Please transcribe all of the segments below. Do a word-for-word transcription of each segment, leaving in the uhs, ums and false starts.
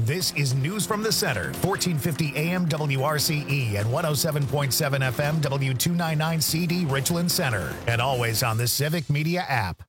This is News from the Center, fourteen fifty A M W R C E and one oh seven point seven F M W two ninety-nine C D Richland Center. And always on the Civic Media app.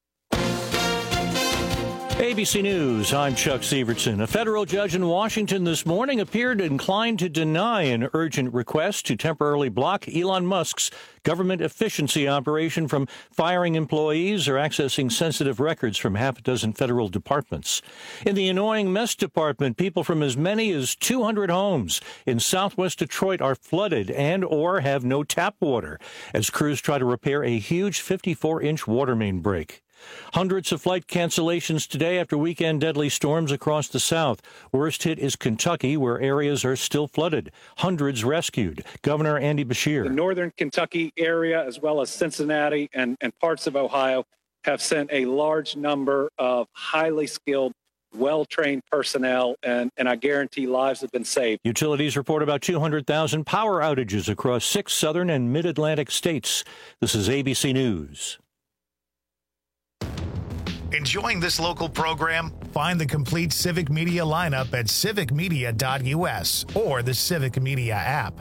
A B C News, I'm Chuck Severson. A federal judge in Washington this morning appeared inclined to deny an urgent request to temporarily block Elon Musk's government efficiency operation from firing employees or accessing sensitive records from half a dozen federal departments. In the annoying mess department, people from as many as two hundred homes in southwest Detroit are flooded and or have no tap water as crews try to repair a huge fifty-four inch water main break. Hundreds of flight cancellations today after weekend deadly storms across the South. Worst hit is Kentucky, where areas are still flooded. Hundreds rescued. Governor Andy Beshear. The northern Kentucky area, as well as Cincinnati and, and parts of Ohio, have sent a large number of highly skilled, well-trained personnel, and, and I guarantee lives have been saved. Utilities report about two hundred thousand power outages across six southern and mid-Atlantic states. This is A B C News. Enjoying this local program? Find the complete Civic Media lineup at civic media dot U S or the Civic Media app.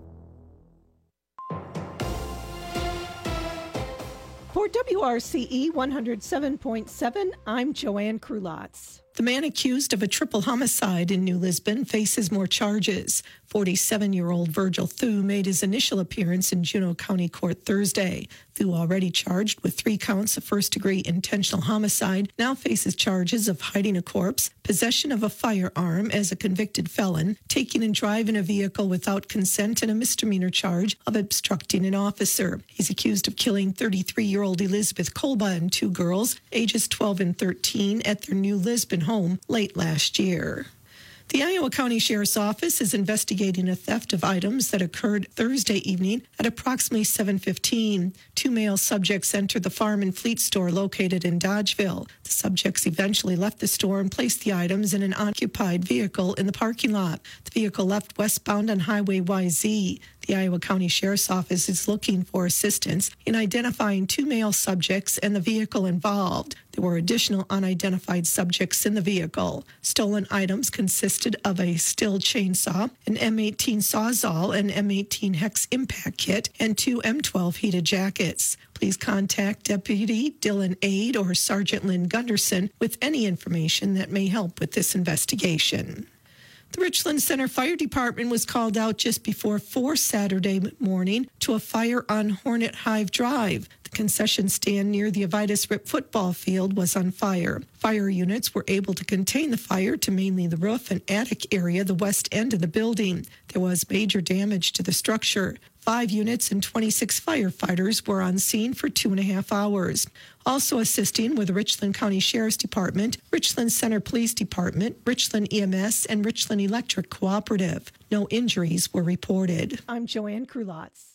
For W R C E one oh seven point seven, I'm Joanne Krulotz. The man accused of a triple homicide in New Lisbon faces more charges. forty-seven-year-old Virgil Thu made his initial appearance in Juneau County Court Thursday. Thu, already charged with three counts of first-degree intentional homicide, now faces charges of hiding a corpse, possession of a firearm as a convicted felon, taking and driving a vehicle without consent, and a misdemeanor charge of obstructing an officer. He's accused of killing thirty-three-year-old Elizabeth Kolba and two girls, ages twelve and thirteen, at their New Lisbon home late last year. The Iowa County Sheriff's Office is investigating a theft of items that occurred Thursday evening at approximately seven fifteen. Two male subjects entered the Farm and Fleet store located in Dodgeville. The subjects eventually left the store and placed the items in an occupied vehicle in the parking lot. The vehicle left westbound on Highway Y Z. The Iowa County Sheriff's Office is looking for assistance in identifying two male subjects and the vehicle involved. There were additional unidentified subjects in the vehicle. Stolen items consisted of a Stihl chainsaw, an M eighteen Sawzall, an M eighteen Hex impact kit, and two M twelve heated jackets. Please contact Deputy Dylan Aid or Sergeant Lynn Gunderson with any information that may help with this investigation. The Richland Center Fire Department was called out just before four Saturday morning to a fire on Hornet Hive Drive. The concession stand near the Avitus Rip football field was on fire. Fire units were able to contain the fire to mainly the roof and attic area, the west end of the building. There was major damage to the structure. Five units and twenty-six firefighters were on scene for two and a half hours. Also assisting with the Richland County Sheriff's Department, Richland Center Police Department, Richland E M S, and Richland Electric Cooperative. No injuries were reported. I'm Joanne Krulotz.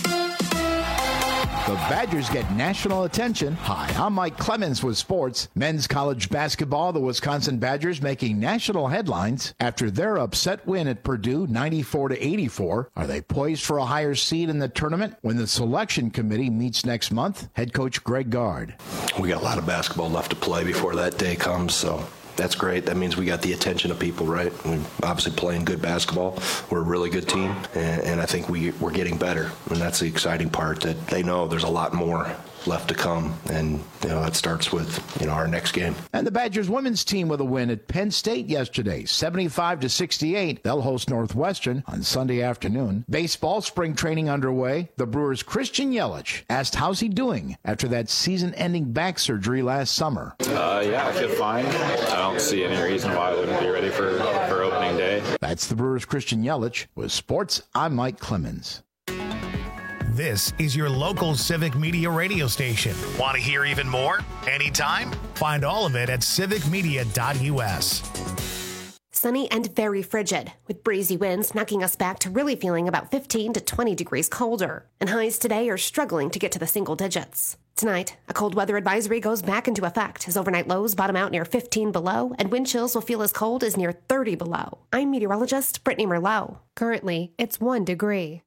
The Badgers get national attention. Hi, I'm Mike Clemens with sports. Men's college basketball, the Wisconsin Badgers making national headlines after their upset win at Purdue ninety-four to eighty-four. Are they poised for a higher seed in the tournament when the selection committee meets next month? Head coach Greg Gard. We got a lot of basketball left to play before that day comes, so that's great. That means we got the attention of people, right? We're obviously playing good basketball. We're a really good team, and, and I think we, we're getting better. And that's the exciting part, that they know there's a lot more left to come, and you know that starts with you know our next game. And the Badgers women's team with a win at Penn State yesterday, seventy-five to sixty-eight. They'll host Northwestern on Sunday afternoon. Baseball spring training underway. The Brewers' Christian Yelich asked how's he doing after that season-ending back surgery last summer. Uh, yeah, I feel fine. I don't see any reason why I wouldn't be ready for, for opening day. That's the Brewers' Christian Yelich. With sports, I'm Mike Clemens. This is your local Civic Media radio station. Want to hear even more? Anytime? Find all of it at civic media dot U S. Sunny and very frigid, with breezy winds knocking us back to really feeling about fifteen to twenty degrees colder. And highs today are struggling to get to the single digits. Tonight, a cold weather advisory goes back into effect as overnight lows bottom out near fifteen below, and wind chills will feel as cold as near thirty below. I'm meteorologist Brittany Merlot. Currently, it's one degree.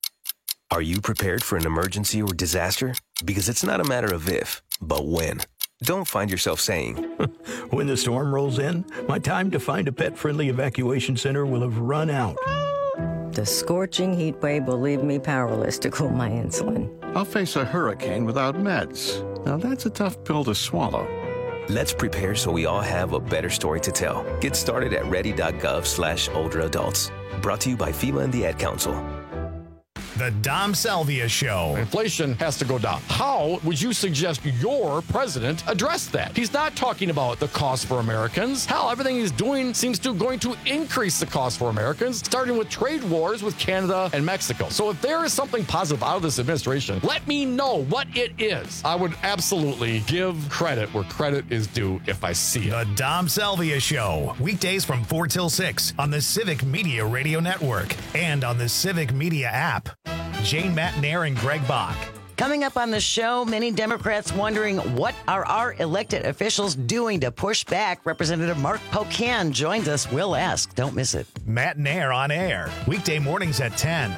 Are you prepared for an emergency or disaster? Because it's not a matter of if, but when. Don't find yourself saying, when the storm rolls in, my time to find a pet-friendly evacuation center will have run out. The scorching heat wave will leave me powerless to cool my insulin. I'll face a hurricane without meds. Now that's a tough pill to swallow. Let's prepare so we all have a better story to tell. Get started at ready.gov slash older adults. Brought to you by FEMA and the Ad Council. The Dom Salvia Show. Inflation has to go down. How would you suggest your president address that? He's not talking about the cost for Americans. Hell, everything he's doing seems to going to increase the cost for Americans, starting with trade wars with Canada and Mexico. So if there is something positive out of this administration, let me know what it is. I would absolutely give credit where credit is due if I see it. The Dom Salvia Show. Weekdays from four till six on the Civic Media Radio Network and on the Civic Media app. Jane Matnair and Greg Bach. Coming up on the show, many Democrats wondering what are our elected officials doing to push back. Representative Mark Pocan joins us. We'll ask. Don't miss it. Matnair on air. Weekday mornings at ten.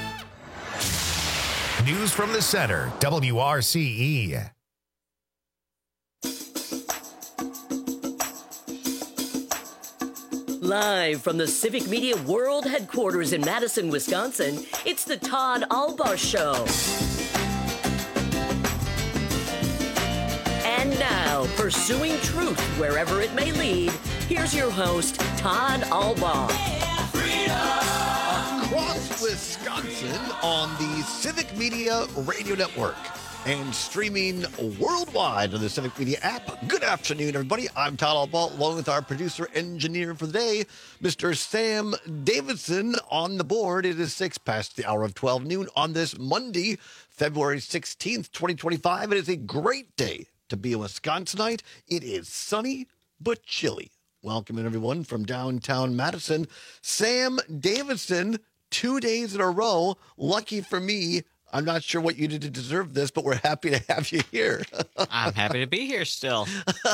News from the center. W R C E. Live from the Civic Media World Headquarters in Madison, Wisconsin, it's the Todd Albaugh Show. And now, pursuing truth wherever it may lead, here's your host, Todd Albaugh. Across Wisconsin on the Civic Media Radio Network and streaming worldwide on the Civic Media app. Good afternoon, everybody. I'm Todd Albaugh, along with our producer engineer for the day, Mister Sam Davidson, on the board. It is six past the hour of twelve noon on this Monday, February sixteenth, twenty twenty-five. It is a great day to be a Wisconsinite. It is sunny but chilly. Welcome, everyone, from downtown Madison. Sam Davidson, two days in a row. Lucky for me. I'm not sure what you did to deserve this, but we're happy to have you here. I'm happy to be here still.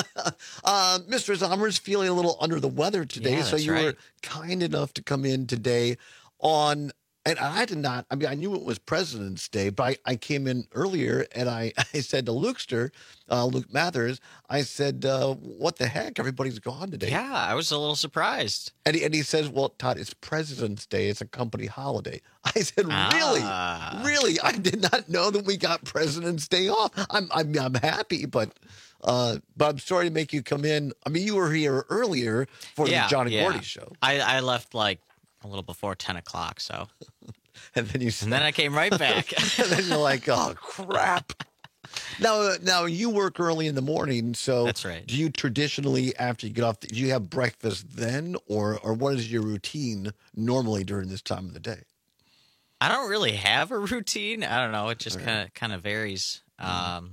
uh, Mister Zommer's feeling a little under the weather today, yeah, so you right. were kind enough to come in today on, and I did not, I mean, I knew it was President's Day, but I, I came in earlier and I, I said to Lukester, uh, Luke Mathers, I said, uh, what the heck? Everybody's gone today. Yeah, I was a little surprised. And he, and he says, well, Todd, it's President's Day. It's a company holiday. I said, really? Ah. Really? I did not know that we got President's Day off. I'm I'm, I'm happy, but uh, but I'm sorry to make you come in. I mean, you were here earlier for yeah, the John and yeah. Gordy show. I, I left like a little before ten o'clock, so. and then you and then I came right back. And then you're like, oh, crap. Now, now you work early in the morning, so that's right. Do you traditionally, after you get off, do you have breakfast then, or or what is your routine normally during this time of the day? I don't really have a routine. I don't know. It just kind of kind of varies. Um,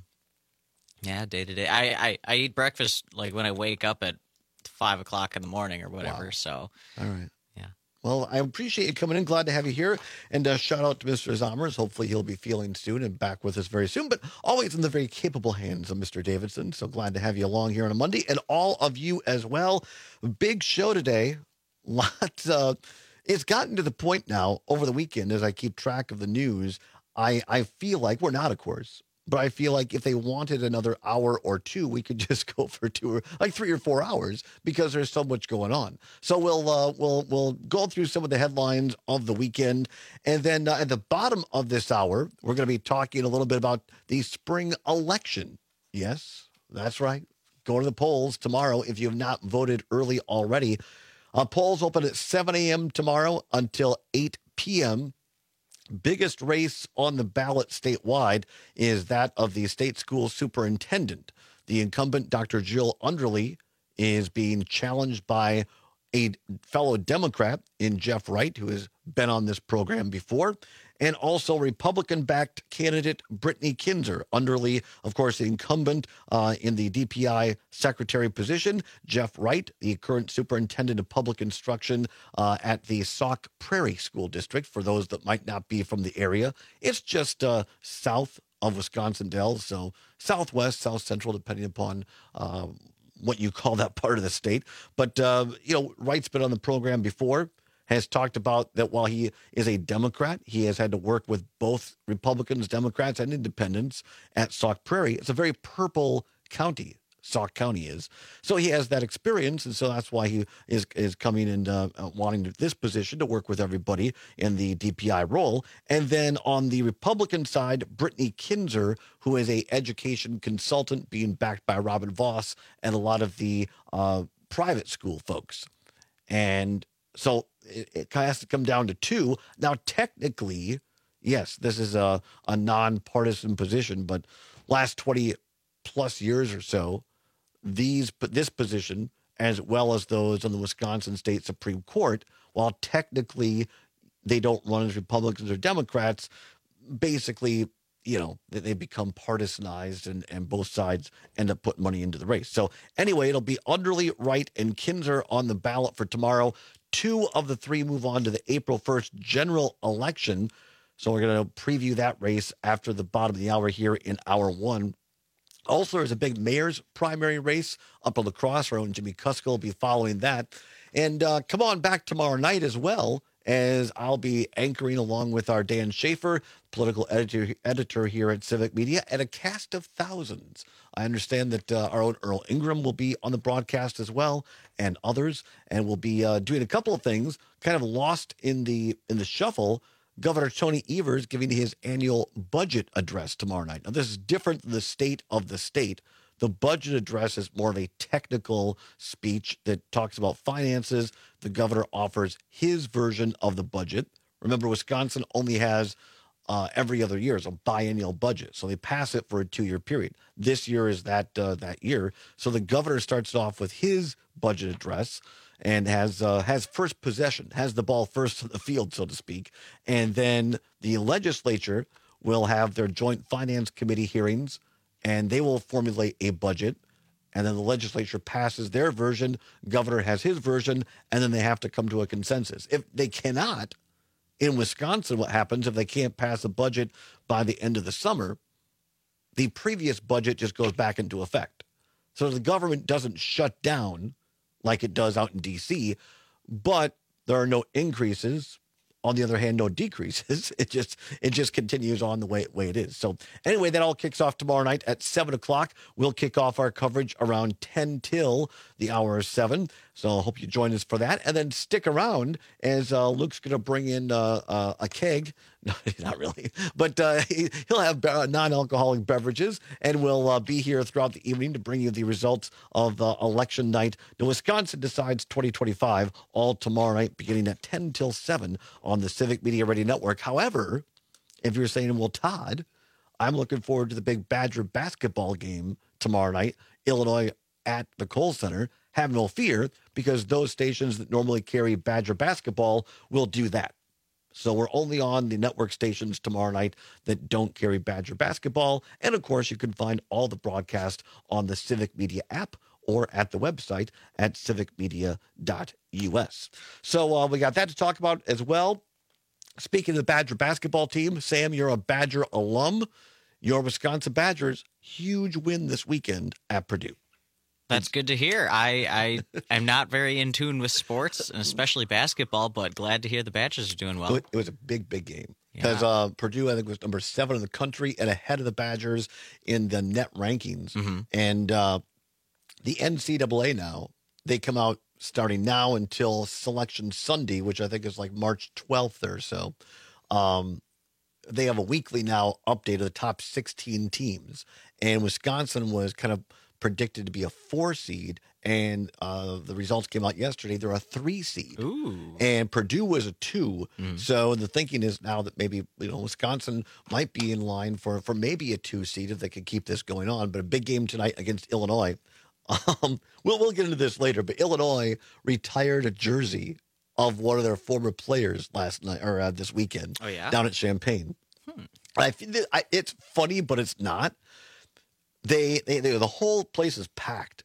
yeah, day to day. I, I I eat breakfast like when I wake up at five o'clock in the morning or whatever. Wow. So, all right. Yeah. Well, I appreciate you coming in. Glad to have you here. And uh, shout out to Mister Zommers. Hopefully he'll be feeling soon and back with us very soon. But always in the very capable hands of Mister Davidson. So glad to have you along here on a Monday. And all of you as well. Big show today. Lots of... It's gotten to the point now over the weekend, as I keep track of the news, I, I feel like, we're not, of course, but I feel like if they wanted another hour or two, we could just go for two or like three or four hours because there's so much going on. So we'll uh, we'll we'll go through some of the headlines of the weekend, and then uh, at the bottom of this hour, we're going to be talking a little bit about the spring election. Yes, that's right. Go to the polls tomorrow if you have not voted early already. Uh, polls open at seven a.m. tomorrow until eight p.m. Biggest race on the ballot statewide is that of the state school superintendent. The incumbent, Doctor Jill Underly, is being challenged by a fellow Democrat in Jeff Wright, who has been on this program before, and also Republican-backed candidate Brittany Kinzer. Underly, of course, the incumbent uh, in the D P I secretary position. Jeff Wright, the current superintendent of public instruction uh, at the Sauk Prairie School District, for those that might not be from the area. It's just uh, south of Wisconsin Dells, so southwest, south central, depending upon uh, what you call that part of the state. But, uh, you know, Wright's been on the program before, has talked about that while he is a Democrat, he has had to work with both Republicans, Democrats, and independents at Sauk Prairie. It's a very purple county. Sauk County is. So he has that experience, and so that's why he is is coming and uh, wanting this position to work with everybody in the D P I role. And then on the Republican side, Brittany Kinzer, who is a education consultant being backed by Robin Voss and a lot of the uh, private school folks. And so it, it kind of has to come down to two. Now, technically, yes, this is a, a nonpartisan position, but last twenty plus years or so, these this position, as well as those on the Wisconsin State Supreme Court, while technically they don't run as Republicans or Democrats, basically, you know, they become partisanized and, and both sides end up putting money into the race. So anyway, it'll be Underly, Wright, and Kinzer on the ballot for tomorrow. Two of the three move on to the April first general election. So we're going to preview that race after the bottom of the hour here in hour one. Also, there's a big mayor's primary race up in La Crosse. Our own Jimmy Kuska will be following that. And uh, come on back tomorrow night as well, as I'll be anchoring along with our Dan Schaefer, political editor, editor here at Civic Media, and a cast of thousands. I understand that uh, our own Earl Ingram will be on the broadcast as well, and others, and we'll be uh, doing a couple of things kind of lost in the in the shuffle. Governor Tony Evers giving his annual budget address tomorrow night. Now, this is different than the state of the state. The budget address is more of a technical speech that talks about finances. The governor offers his version of the budget. Remember, Wisconsin only has uh, every other year is a biennial budget, so they pass it for a two-year period. This year is that uh, that year. So the governor starts off with his budget address and has uh, has first possession, has the ball first in the field, so to speak. And then the legislature will have their joint finance committee hearings, and they will formulate a budget. And then the legislature passes their version, governor has his version, and then they have to come to a consensus. If they cannot, in Wisconsin, what happens if they can't pass a budget by the end of the summer, the previous budget just goes back into effect. So the government doesn't shut down like it does out in D C, but there are no increases. On the other hand, no decreases. It just it just continues on the way, way it is. So anyway, that all kicks off tomorrow night at seven o'clock. We'll kick off our coverage around ten till the hour of seven. So I hope you join us for that. And then stick around as uh, Luke's going to bring in uh, uh, a keg. No, not really. But uh, he, he'll have uh, non-alcoholic beverages, and we'll uh, be here throughout the evening to bring you the results of uh, election night. The Wisconsin Decides twenty twenty-five all tomorrow night, beginning at ten till seven on the Civic Media Radio Network. However, if you're saying, well, Todd, I'm looking forward to the big Badger basketball game tomorrow night, Illinois at the Kohl Center, have no fear, because those stations that normally carry Badger basketball will do that. So we're only on the network stations tomorrow night that don't carry Badger basketball. And, of course, you can find all the broadcast on the Civic Media app or at the website at civic media dot u s. So uh, we got that to talk about as well. Speaking of the Badger basketball team, Sam, you're a Badger alum. Your Wisconsin Badgers, huge win this weekend at Purdue. That's good to hear. I, I am not very in tune with sports, and especially basketball, but glad to hear the Badgers are doing well. It was a big, big game. Because yeah. uh, Purdue, I think, was number seven in the country and ahead of the Badgers in the net rankings. Mm-hmm. And uh, the N C double A now, they come out starting now until Selection Sunday, which I think is like March twelfth or so. Um, they have a weekly now update of the top sixteen teams. And Wisconsin was kind of predicted to be a four seed, and uh, the results came out yesterday. They're a three seed. Ooh. And Purdue was a two. Mm. So the thinking is now that maybe, you know, Wisconsin might be in line for, for maybe a two seed if they can keep this going on. But a big game tonight against Illinois. Um, we'll, we'll get into this later, but Illinois retired a jersey of one of their former players last night or uh, this weekend oh, yeah? down at Champaign. Hmm. I feel that I, it's funny, but it's not. They, they, they, the whole place is packed,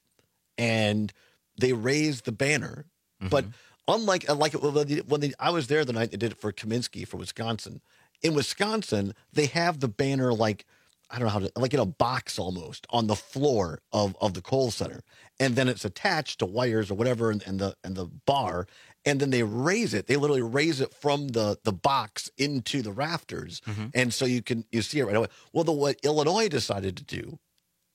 and they raised the banner. Mm-hmm. But unlike, like when, they, when they, I was there the night they did it for Kaminsky for Wisconsin. In Wisconsin, they have the banner like, I don't know how to, like in a box almost on the floor of, of the Kohl Center. And then it's attached to wires or whatever and, and the and the bar. And then they raise it. They literally raise it from the, the box into the rafters. Mm-hmm. And so you can, you see it right away. Well, the, what Illinois decided to do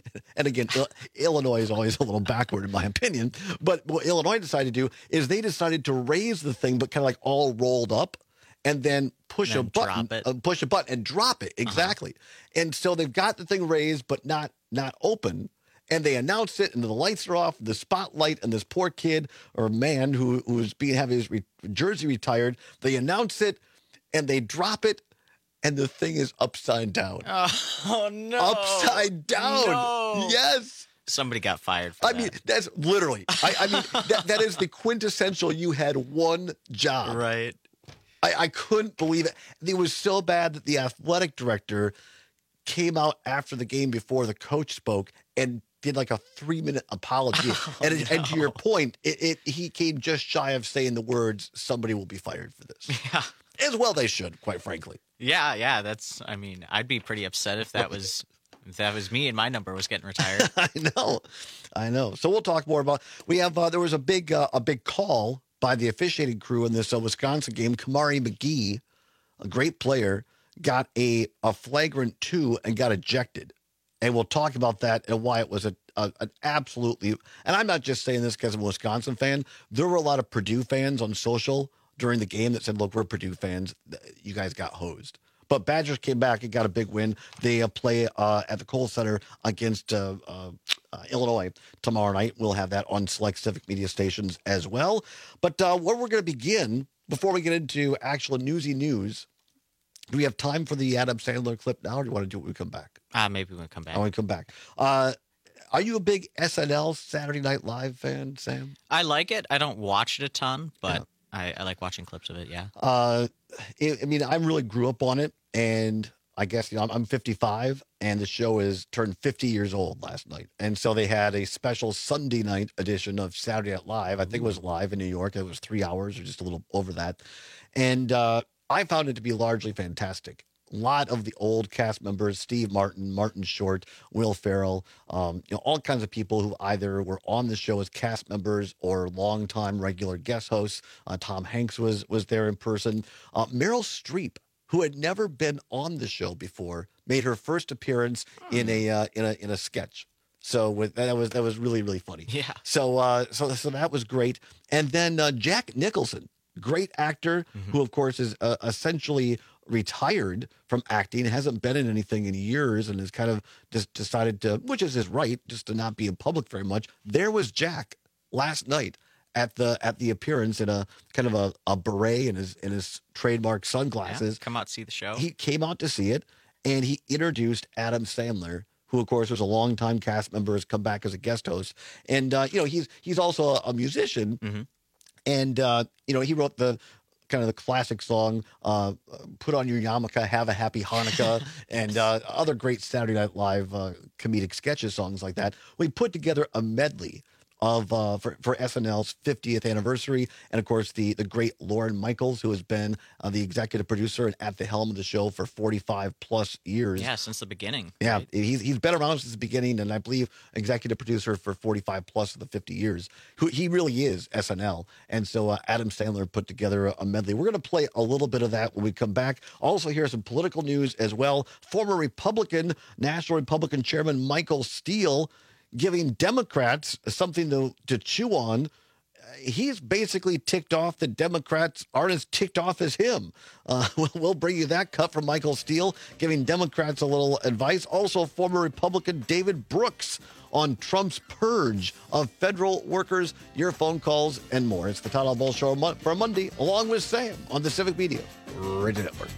and again, Il- Illinois is always a little backward in my opinion, but what Illinois decided to do is they decided to raise the thing, but kind of like all rolled up, and then push And a then button, drop it. uh, push a button and drop it. Exactly. Uh-huh. And so they've got the thing raised, but not not open. And they announce it, and the lights are off, the spotlight, and this poor kid or man who who's being having his re- jersey retired. They announce it, and they drop it, and the thing is upside down. Oh no! Upside down. No. Yes. Somebody got fired for I that. mean, that's literally. I, I mean, that, that is the quintessential. You had one job, right? I, I couldn't believe it. It was so bad that the athletic director came out after the game before the coach spoke and did like a three minute apology. Oh, and, it, no. and to your point, it, it he came just shy of saying the words, somebody will be fired for this. Yeah. As well they should, quite frankly. Yeah, yeah. That's. I mean, I'd be pretty upset if that was if that was me and my number was getting retired. I know, I know. So we'll talk more about. We have uh, there was a big uh, a big call by the officiating crew in this uh, Wisconsin game. Kamari McGee, a great player, got a a flagrant two and got ejected. And we'll talk about that and why it was a, a an absolutely. And I'm not just saying this because I'm a Wisconsin fan. There were a lot of Purdue fans on social during the game that said, "Look, we're Purdue fans. You guys got hosed." But Badgers came back and got a big win. They uh, play uh, at the Kohl Center against uh, uh, uh, Illinois tomorrow night. We'll have that on select Civic media stations as well. But uh, where we're going to begin, before we get into actual newsy news, do we have time for the Adam Sandler clip now, or do you want to do it when we come back? Ah, uh, maybe when we come back. I want to come back. Uh, are you a big S N L Saturday Night Live fan, Sam? I like it. I don't watch it a ton, but yeah. I, I like watching clips of it, yeah. Uh, it, I mean, I really grew up on it, and I guess, you know, I'm, I'm fifty-five, and the show is turned fifty years old last night. And so they had a special Sunday night edition of Saturday Night Live. I think it was live in New York. It was three hours or just a little over that. And uh, I found it to be largely fantastic. A lot of the old cast members, Steve Martin, Martin Short, Will Ferrell, um, you know, all kinds of people who either were on the show as cast members or longtime regular guest hosts. Uh, Tom Hanks was was there in person. Uh, Meryl Streep, who had never been on the show before, made her first appearance in a uh, in a in a sketch. So with, that was that was really really funny. Yeah. So uh, so so that was great. And then uh, Jack Nicholson, great actor, mm-hmm. who of course is uh, essentially retired from acting, hasn't been in anything in years, and has kind of just decided to, which is his right, just to not be in public very much. There was Jack last night at the at the appearance in a kind of a, a beret and his in his trademark sunglasses. Yeah, come out to see the show. He came out to see it, and he introduced Adam Sandler, who of course was a longtime cast member, has come back as a guest host, and uh, you know he's he's also a, a musician, mm-hmm. and uh, you know he wrote the kind of the classic song, uh, "Put on Your Yarmulke, Have a Happy Hanukkah," and uh, other great Saturday Night Live uh, comedic sketches, songs like that. We put together a medley of uh, for, for S N L's fiftieth anniversary, and of course the the great Lorne Michaels, who has been uh, the executive producer and at the helm of the show for forty-five plus years. Yeah, since the beginning. Yeah, right? he's he's been around since the beginning, and I believe executive producer for forty-five plus of the fifty years. Who he really is S N L, and so uh, Adam Sandler put together a medley. We're going to play a little bit of that when we come back. Also, hear some political news as well. Former Republican, National Republican Chairman Michael Steele giving Democrats something to, to chew on. He's basically ticked off that Democrats aren't as ticked off as him. Uh, we'll bring you that cut from Michael Steele, giving Democrats a little advice. Also, former Republican David Brooks on Trump's purge of federal workers, your phone calls, and more. It's the Todd Albaugh Show for Monday, along with Sam on the Civic Media Radio Network.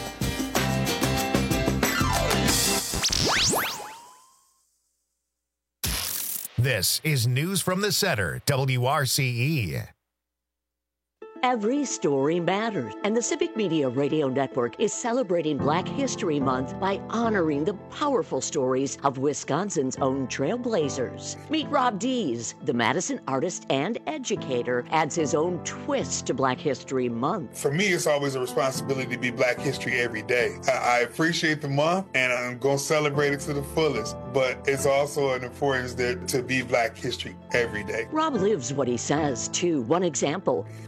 This is News from the Center, W R C E. Every story matters, and the Civic Media Radio Network is celebrating Black History Month by honoring the powerful stories of Wisconsin's own trailblazers. Meet Rob Dees, the Madison artist and educator, adds his own twist to Black History Month. For me, it's always a responsibility to be Black History every day. I, I appreciate the month, and I'm going to celebrate it to the fullest, but it's also an importance there to be Black History every day. Rob lives what he says, too. One example, mentor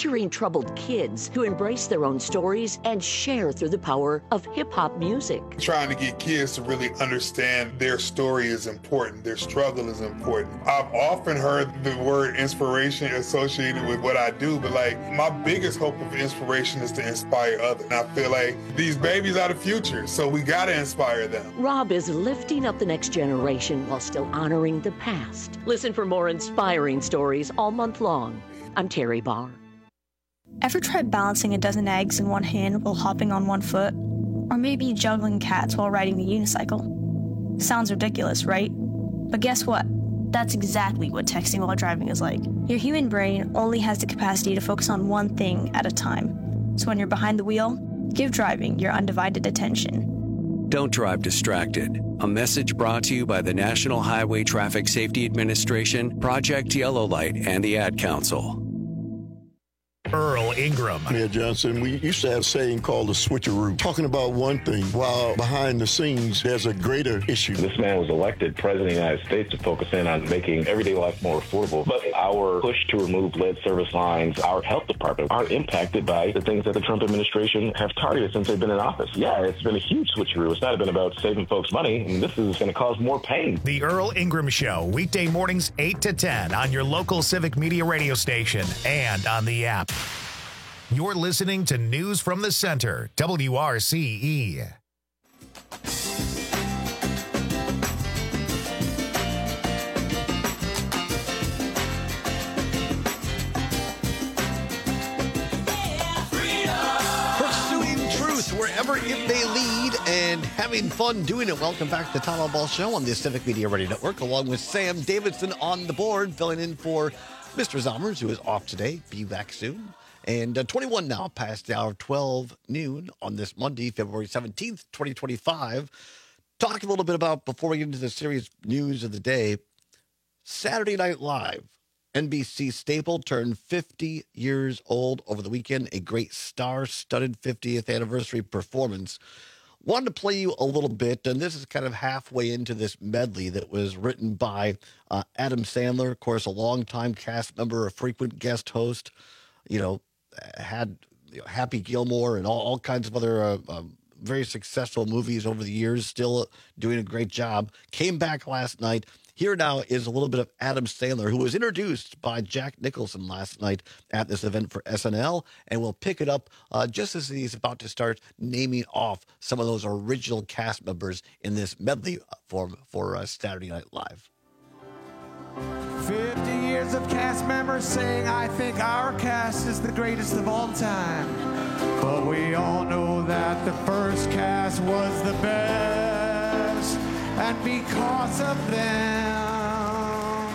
featuring troubled kids who embrace their own stories and share through the power of hip-hop music. Trying to get kids to really understand their story is important, their struggle is important. I've often heard the word inspiration associated with what I do, but like my biggest hope of inspiration is to inspire others. And I feel like these babies are the future, so we gotta inspire them. Rob is lifting up the next generation while still honoring the past. Listen for more inspiring stories all month long. I'm Terry Barr. Ever tried balancing a dozen eggs in one hand while hopping on one foot? Or maybe juggling cats while riding a unicycle? Sounds ridiculous, right? But guess what? That's exactly what texting while driving is like. Your human brain only has the capacity to focus on one thing at a time. So when you're behind the wheel, give driving your undivided attention. Don't drive distracted. A message brought to you by the National Highway Traffic Safety Administration, Project Yellow Light, and the Ad Council. Earl Ingram. Mayor Johnson, we used to have a saying called the switcheroo, talking about one thing while behind the scenes there's a greater issue. This man was elected president of the United States to focus in on making everyday life more affordable. But our push to remove lead service lines, our health department, are impacted by the things that the Trump administration have targeted since they've been in office. Yeah, it's been a huge switcheroo. It's not been about saving folks money. I mean, this is going to cause more pain. The Earl Ingram Show, weekday mornings eight to ten on your local Civic Media radio station and on the app. You're listening to News from the Center, W R C E. Pursuing truth wherever it may lead and having fun doing it. Welcome back to the Todd Ball Show on the Civic Media Radio Network, along with Sam Davidson on the board, filling in for Mister Zommers, who is off today. Be back soon. And uh, twenty-one now past the hour of twelve noon on this Monday, February seventeenth, twenty twenty-five. Talk a little bit about, before we get into the serious news of the day, Saturday Night Live. N B C staple turned fifty years old over the weekend, a great star-studded fiftieth anniversary performance. Wanted to play you a little bit, and this is kind of halfway into this medley that was written by uh, Adam Sandler, of course, a longtime cast member, a frequent guest host, you know, had you know, Happy Gilmore and all, all kinds of other uh, um, very successful movies over the years, still doing a great job. Came back last night. Here now is a little bit of Adam Sandler, who was introduced by Jack Nicholson last night at this event for S N L, and we'll pick it up uh, just as he's about to start naming off some of those original cast members in this medley for, for uh, Saturday Night Live. fifty years of cast members saying I think our cast is the greatest of all time. But we all know that the first cast was the best. And because of them,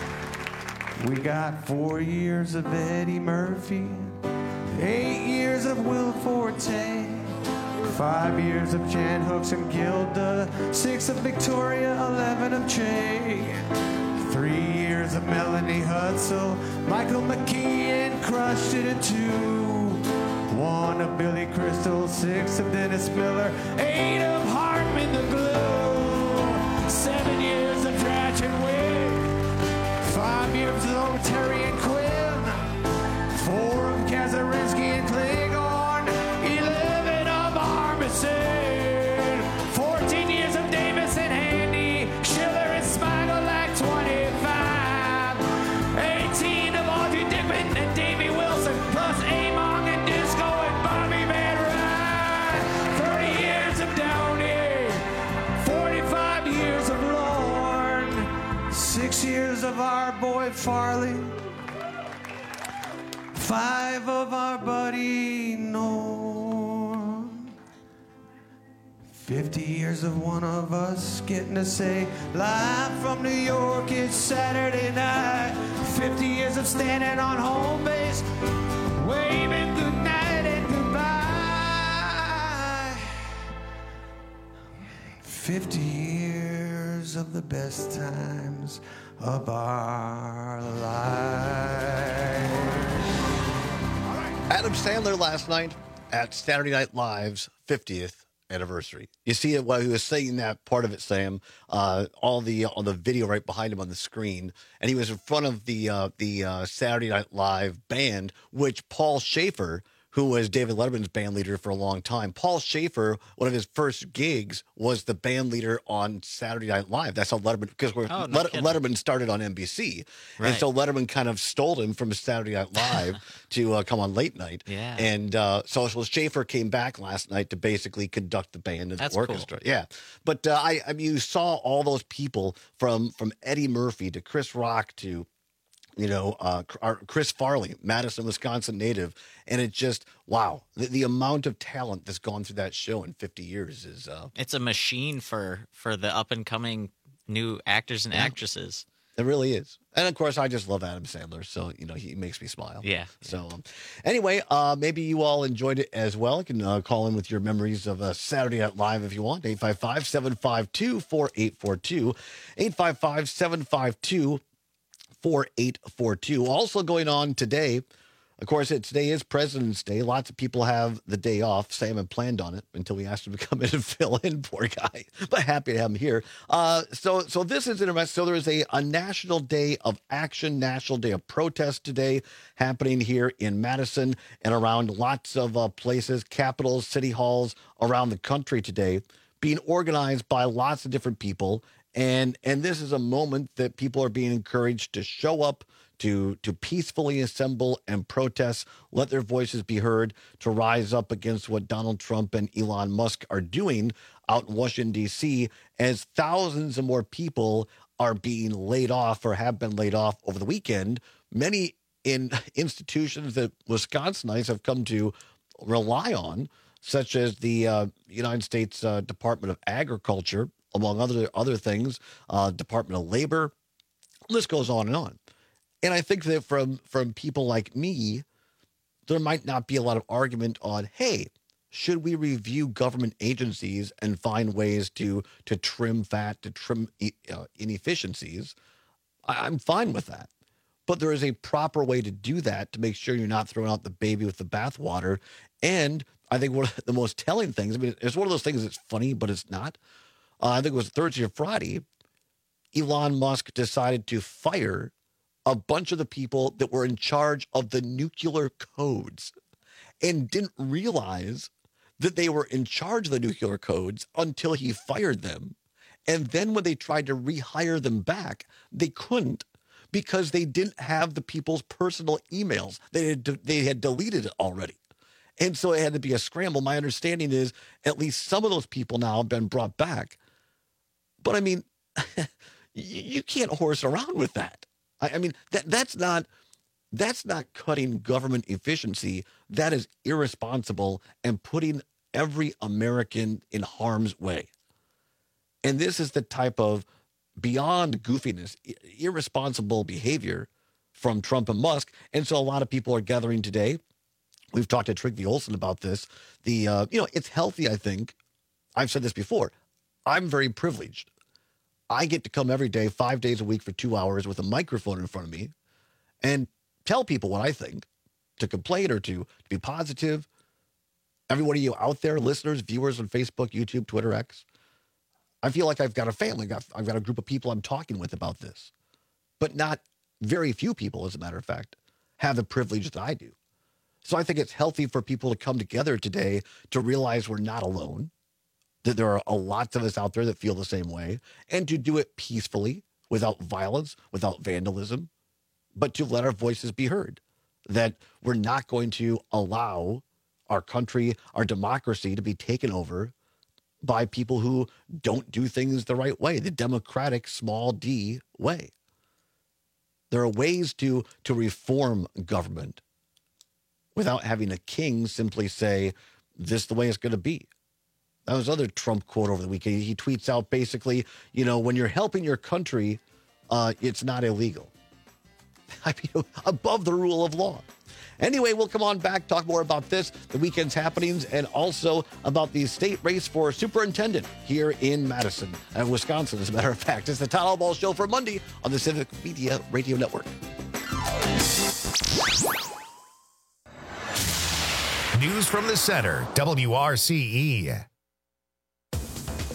we got four years of Eddie Murphy, eight years of Will Forte, five years of Jan Hooks and Gilda, six of Victoria, eleven of Che, three years of Melanie Hutzel, Michael McKean crushed it in two, one of Billy Crystal, six of Dennis Miller, eight of Hartman the Glue, seven years of Dratch and Wick, five years of Terry and Quinn, four of Kazarinsky and Klingon, eleven of Armisen, fourteen years of Davis and Handy, Schiller and Smigel twenty-five, eighteen of Audrey Dickman and Davey Wilson, plus Among and Disco and Bobby Van Ryn, thirty years of Downey, forty-five years of Lorne, six years of our boy Farley, five of our buddy Norm, fifty years of one of us getting to say live from New York, it's Saturday night, fifty years of standing on home base, waving goodnight and goodbye, fifty years of the best times of our lives. Adam Sandler last night at Saturday Night Live's fiftieth anniversary. You see it while he was saying that part of it, Sam. Uh, all the on the video right behind him on the screen, and he was in front of the uh, the uh, Saturday Night Live band, which Paul Schaefer, who was David Letterman's band leader for a long time. Paul Schaefer, one of his first gigs, was the band leader on Saturday Night Live. That's how Letterman, because we're, Oh, no Let, kidding. Letterman started on N B C. And Right. so Letterman kind of stole him from Saturday Night Live to uh, come on late night. Yeah. And uh, so, so Schaefer came back last night to basically conduct the band and That's the orchestra. Yeah. But uh, I, I mean, you saw all those people from, from Eddie Murphy to Chris Rock to you know, uh, our Chris Farley, Madison, Wisconsin native. And it just, wow, the, the amount of talent that's gone through that show in fifty years is... Uh, It's a machine for, for the up-and-coming new actors and Yeah. actresses. It really is. And, of course, I just love Adam Sandler, so, you know, he makes me smile. Yeah. So, um, anyway, uh, maybe you all enjoyed it as well. You can uh, call in with your memories of uh, Saturday Night Live if you want. eight five five, seven five two, four eight four two. eight five five, seven five two, four eight four two. Also going on today, of course, it, today is President's Day. Lots of people have the day off. Sam had planned on it until we asked him to come in and fill in, poor guy. But happy to have him here. Uh, so so this is interesting. So there is a, a National Day of Action, National Day of Protest today happening here in Madison and around lots of uh, places, capitals, city halls around the country today, being organized by lots of different people. And and this is a moment that people are being encouraged to show up, to to peacefully assemble and protest, let their voices be heard, to rise up against what Donald Trump and Elon Musk are doing out in Washington, D C, as thousands of more people are being laid off or have been laid off over the weekend. Many in institutions that Wisconsinites have come to rely on, such as the uh, United States uh, Department of Agriculture, among other other things, uh, Department of Labor, list goes on and on. And I think that from from people like me, there might not be a lot of argument on, hey, should we review government agencies and find ways to to trim fat, to trim uh, inefficiencies? I, I'm fine with that. But there is a proper way to do that to make sure you're not throwing out the baby with the bathwater. And I think one of the most telling things, I mean, it's one of those things that's funny, but it's not. Uh, I think it was Thursday or Friday, Elon Musk decided to fire a bunch of the people that were in charge of the nuclear codes and didn't realize that they were in charge of the nuclear codes until he fired them. And then when they tried to rehire them back, they couldn't because they didn't have the people's personal emails. They had, they had deleted it already. And so it had to be a scramble. My understanding is at least some of those people now have been brought back. But I mean, you can't horse around with that. I, I mean, that that's not that's not cutting government efficiency. That is irresponsible and putting every American in harm's way. And this is the type of beyond goofiness, irresponsible behavior from Trump and Musk. And so a lot of people are gathering today. We've talked to Trygve Olsen about this. The uh, you know, it's healthy, I think. I've said this before. I'm very privileged. I get to come every day, five days a week for two hours with a microphone in front of me and tell people what I think, to complain or to, to be positive. Everybody you out there, listeners, viewers on Facebook, YouTube, Twitter, X, I feel like I've got a family. I've got, I've got a group of people I'm talking with about this. But not very few people, as a matter of fact, have the privilege that I do. So I think it's healthy for people to come together today to realize we're not alone, that there are a lot of us out there that feel the same way, and to do it peacefully, without violence, without vandalism, but to let our voices be heard, that we're not going to allow our country, our democracy to be taken over by people who don't do things the right way, the democratic small d way. There are ways to, to reform government without having a king simply say, this is the way it's going to be. That was another Trump quote over the weekend. He tweets out basically, you know, when you're helping your country, uh, it's not illegal. I mean, above the rule of law. Anyway, we'll come on back, talk more about this, the weekend's happenings, and also about the state race for superintendent here in Madison, uh, Wisconsin, as a matter of fact. It's the Todd Albaugh Show for Monday on the Civic Media Radio Network. News from the center, W R C E.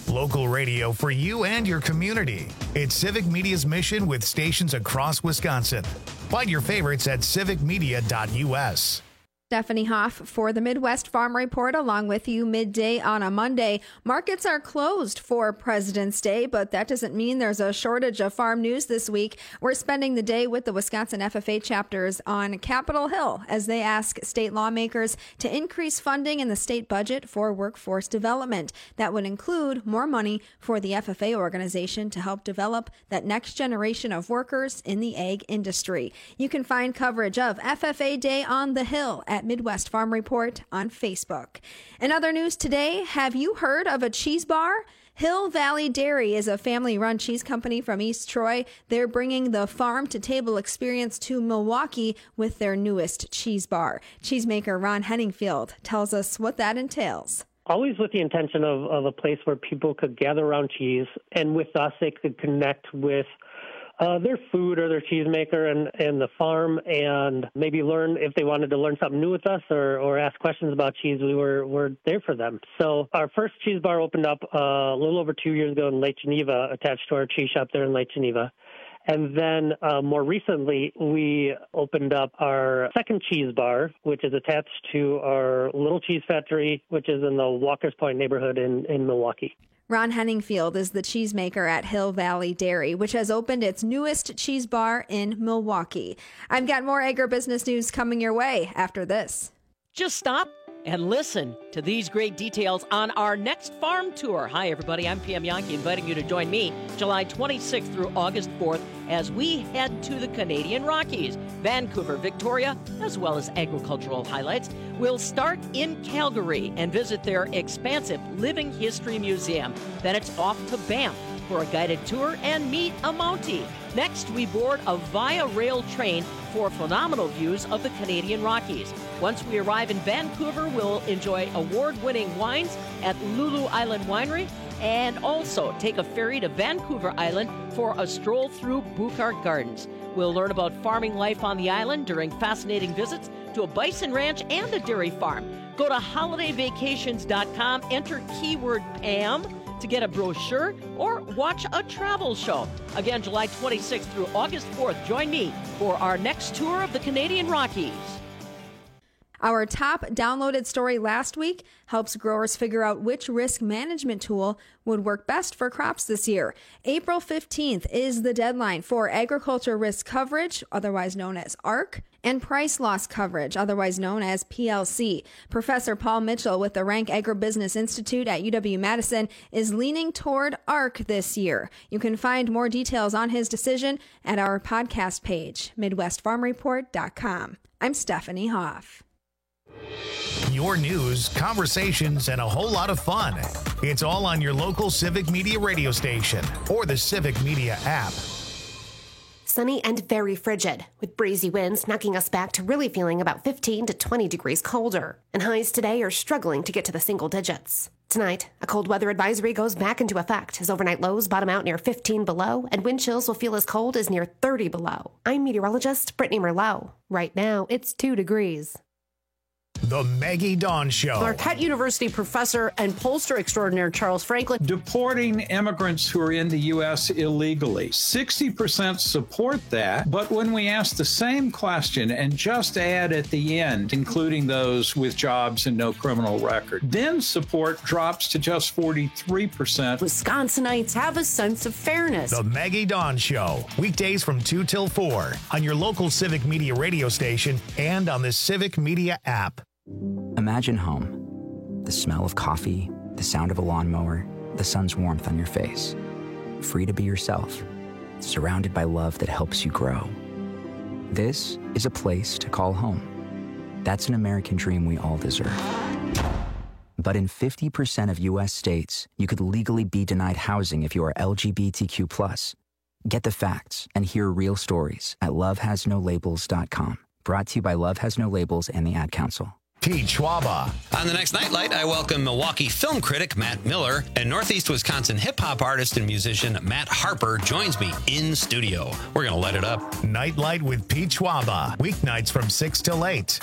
Local radio for you and your community. It's Civic Media's mission with stations across Wisconsin. Find your favorites at civic media dot u s. Stephanie Hoff for the Midwest Farm Report, along with you midday on a Monday. Markets are closed for President's Day, but that doesn't mean there's a shortage of farm news this week. We're spending the day with the Wisconsin F F A chapters on Capitol Hill as they ask state lawmakers to increase funding in the state budget for workforce development. That would include more money for the F F A organization to help develop that next generation of workers in the ag industry. You can find coverage of F F A Day on the Hill at Midwest Farm Report on Facebook. In other news today, have you heard of a cheese bar? Hill Valley Dairy is a family-run cheese company from East Troy. They're bringing the farm-to-table experience to Milwaukee with their newest cheese bar. Cheesemaker Ron Henningfield tells us what that entails. Always with the intention of, of a place where people could gather around cheese, and with us they could connect with Uh, their food or their cheesemaker and, and the farm, and maybe learn if they wanted to learn something new with us or, or ask questions about cheese. We were, were there for them. So our first cheese bar opened up uh, a little over two years ago in Lake Geneva, attached to our cheese shop there in Lake Geneva. And then uh, more recently, we opened up our second cheese bar, which is attached to our Little Cheese Factory, which is in the Walker's Point neighborhood in, in Milwaukee. Ron Henningfield is the cheesemaker at Hill Valley Dairy, which has opened its newest cheese bar in Milwaukee. I've got more agribusiness news coming your way after this. Just stop and listen to these great details on our next farm tour. Hi, everybody. I'm Pam Yankee, inviting you to join me July twenty-sixth through August fourth as we head to the Canadian Rockies, Vancouver, Victoria, as well as agricultural highlights. We'll start in Calgary and visit their expansive Living History Museum. Then it's off to Banff for a guided tour and meet a Mountie. Next, we board a Via Rail train for phenomenal views of the Canadian Rockies. Once we arrive in Vancouver, we'll enjoy award-winning wines at Lulu Island Winery and also take a ferry to Vancouver Island for a stroll through Buchart Gardens. We'll learn about farming life on the island during fascinating visits to a bison ranch and a dairy farm. Go to holiday vacations dot com, enter keyword Pam to get a brochure or watch a travel show. Again, July twenty-sixth through August fourth, join me for our next tour of the Canadian Rockies. Our top downloaded story last week helps growers figure out which risk management tool would work best for crops this year. April fifteenth is the deadline for agriculture risk coverage, otherwise known as A R C, and price loss coverage, otherwise known as P L C. Professor Paul Mitchell with the Rank Agribusiness Institute at U W-Madison is leaning toward A R C this year. You can find more details on his decision at our podcast page, midwest farm report dot com. I'm Stephanie Hoff. Your news, conversations, and a whole lot of fun. It's all on your local Civic Media radio station or the Civic Media app. Sunny and very frigid, with breezy winds knocking us back to really feeling about fifteen to twenty degrees colder. And highs today are struggling to get to the single digits. Tonight, a cold weather advisory goes back into effect as overnight lows bottom out near fifteen below, and wind chills will feel as cold as near thirty below. I'm meteorologist Brittany Merlot. Right now, it's two degrees. The Maggie Dawn Show. Marquette University professor and pollster extraordinaire Charles Franklin. Deporting immigrants who are in the U S illegally. sixty percent support that, but when we ask the same question and just add at the end, including those with jobs and no criminal record, then support drops to just forty-three percent. Wisconsinites have a sense of fairness. The Maggie Dawn Show. Weekdays from two till four on your local Civic Media radio station and on the Civic Media app. Imagine home. The smell of coffee, the sound of a lawnmower, the sun's warmth on your face. Free to be yourself, surrounded by love that helps you grow. This is a place to call home. That's an American dream we all deserve. But in fifty percent of U S states, you could legally be denied housing if you are L G B T Q plus. Get the facts and hear real stories at love has no labels dot com. Brought to you by Love Has No Labels and the Ad Council. Pete Schwaba. On the next Nightlight, I welcome Milwaukee film critic Matt Miller, and Northeast Wisconsin hip-hop artist and musician Matt Harper joins me in studio. We're going to light it up. Nightlight with Pete Schwaba. Weeknights from six till eight.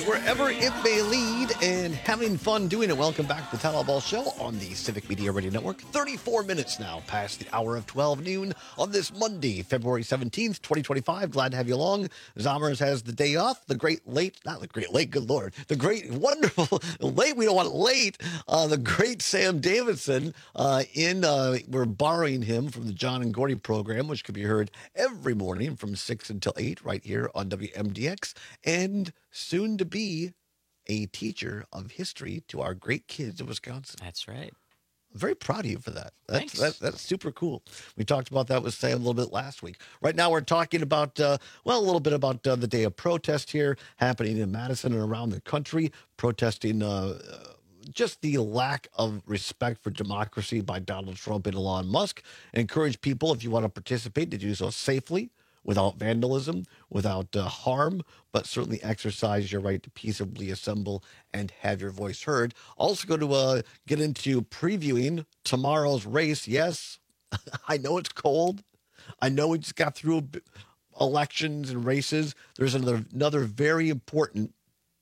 wherever it may lead, and having fun doing it. Welcome back to the Town Hall Ball Show on the Civic Media Radio Network. thirty-four minutes now past the hour of twelve noon on this Monday, February seventeenth, twenty twenty-five. Glad to have you along. Zomers has the day off. The great late, not the great late, good Lord. The great, wonderful, late, we don't want it late. Uh, the great Sam Davidson uh, in, uh, we're borrowing him from the John and Gordy program, which can be heard every morning from six until eight right here on W M D X. And soon to be a teacher of history to our great kids of Wisconsin. That's right. I'm very proud of you for that. That's, Thanks. That, that's super cool. We talked about that with Sam a little bit last week. Right now we're talking about, uh, well, a little bit about uh, the day of protest here happening in Madison and around the country, protesting uh, uh, just the lack of respect for democracy by Donald Trump and Elon Musk. I encourage people, if you want to participate, to do so safely, without vandalism, without uh, harm, but certainly exercise your right to peaceably assemble and have your voice heard. Also going to uh, get into previewing tomorrow's race. Yes, I know it's cold. I know we just got through elections and races. There's another, another very important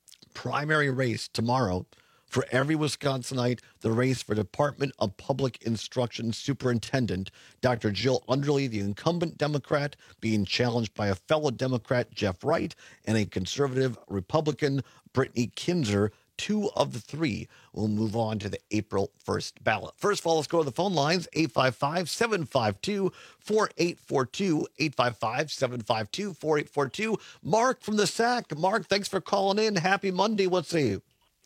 primary race tomorrow for every Wisconsinite, the race for Department of Public Instruction Superintendent. Doctor Jill Underly, the incumbent Democrat, being challenged by a fellow Democrat, Jeff Wright, and a conservative Republican, Brittany Kinzer. Two of the three will move on to the April first ballot. First of all, let's go to the phone lines, eight five five, seven five two, four eight four two, eight five five, seven five two, four eight four two. Mark from the S A C. Mark, thanks for calling in. Happy Monday. What's say?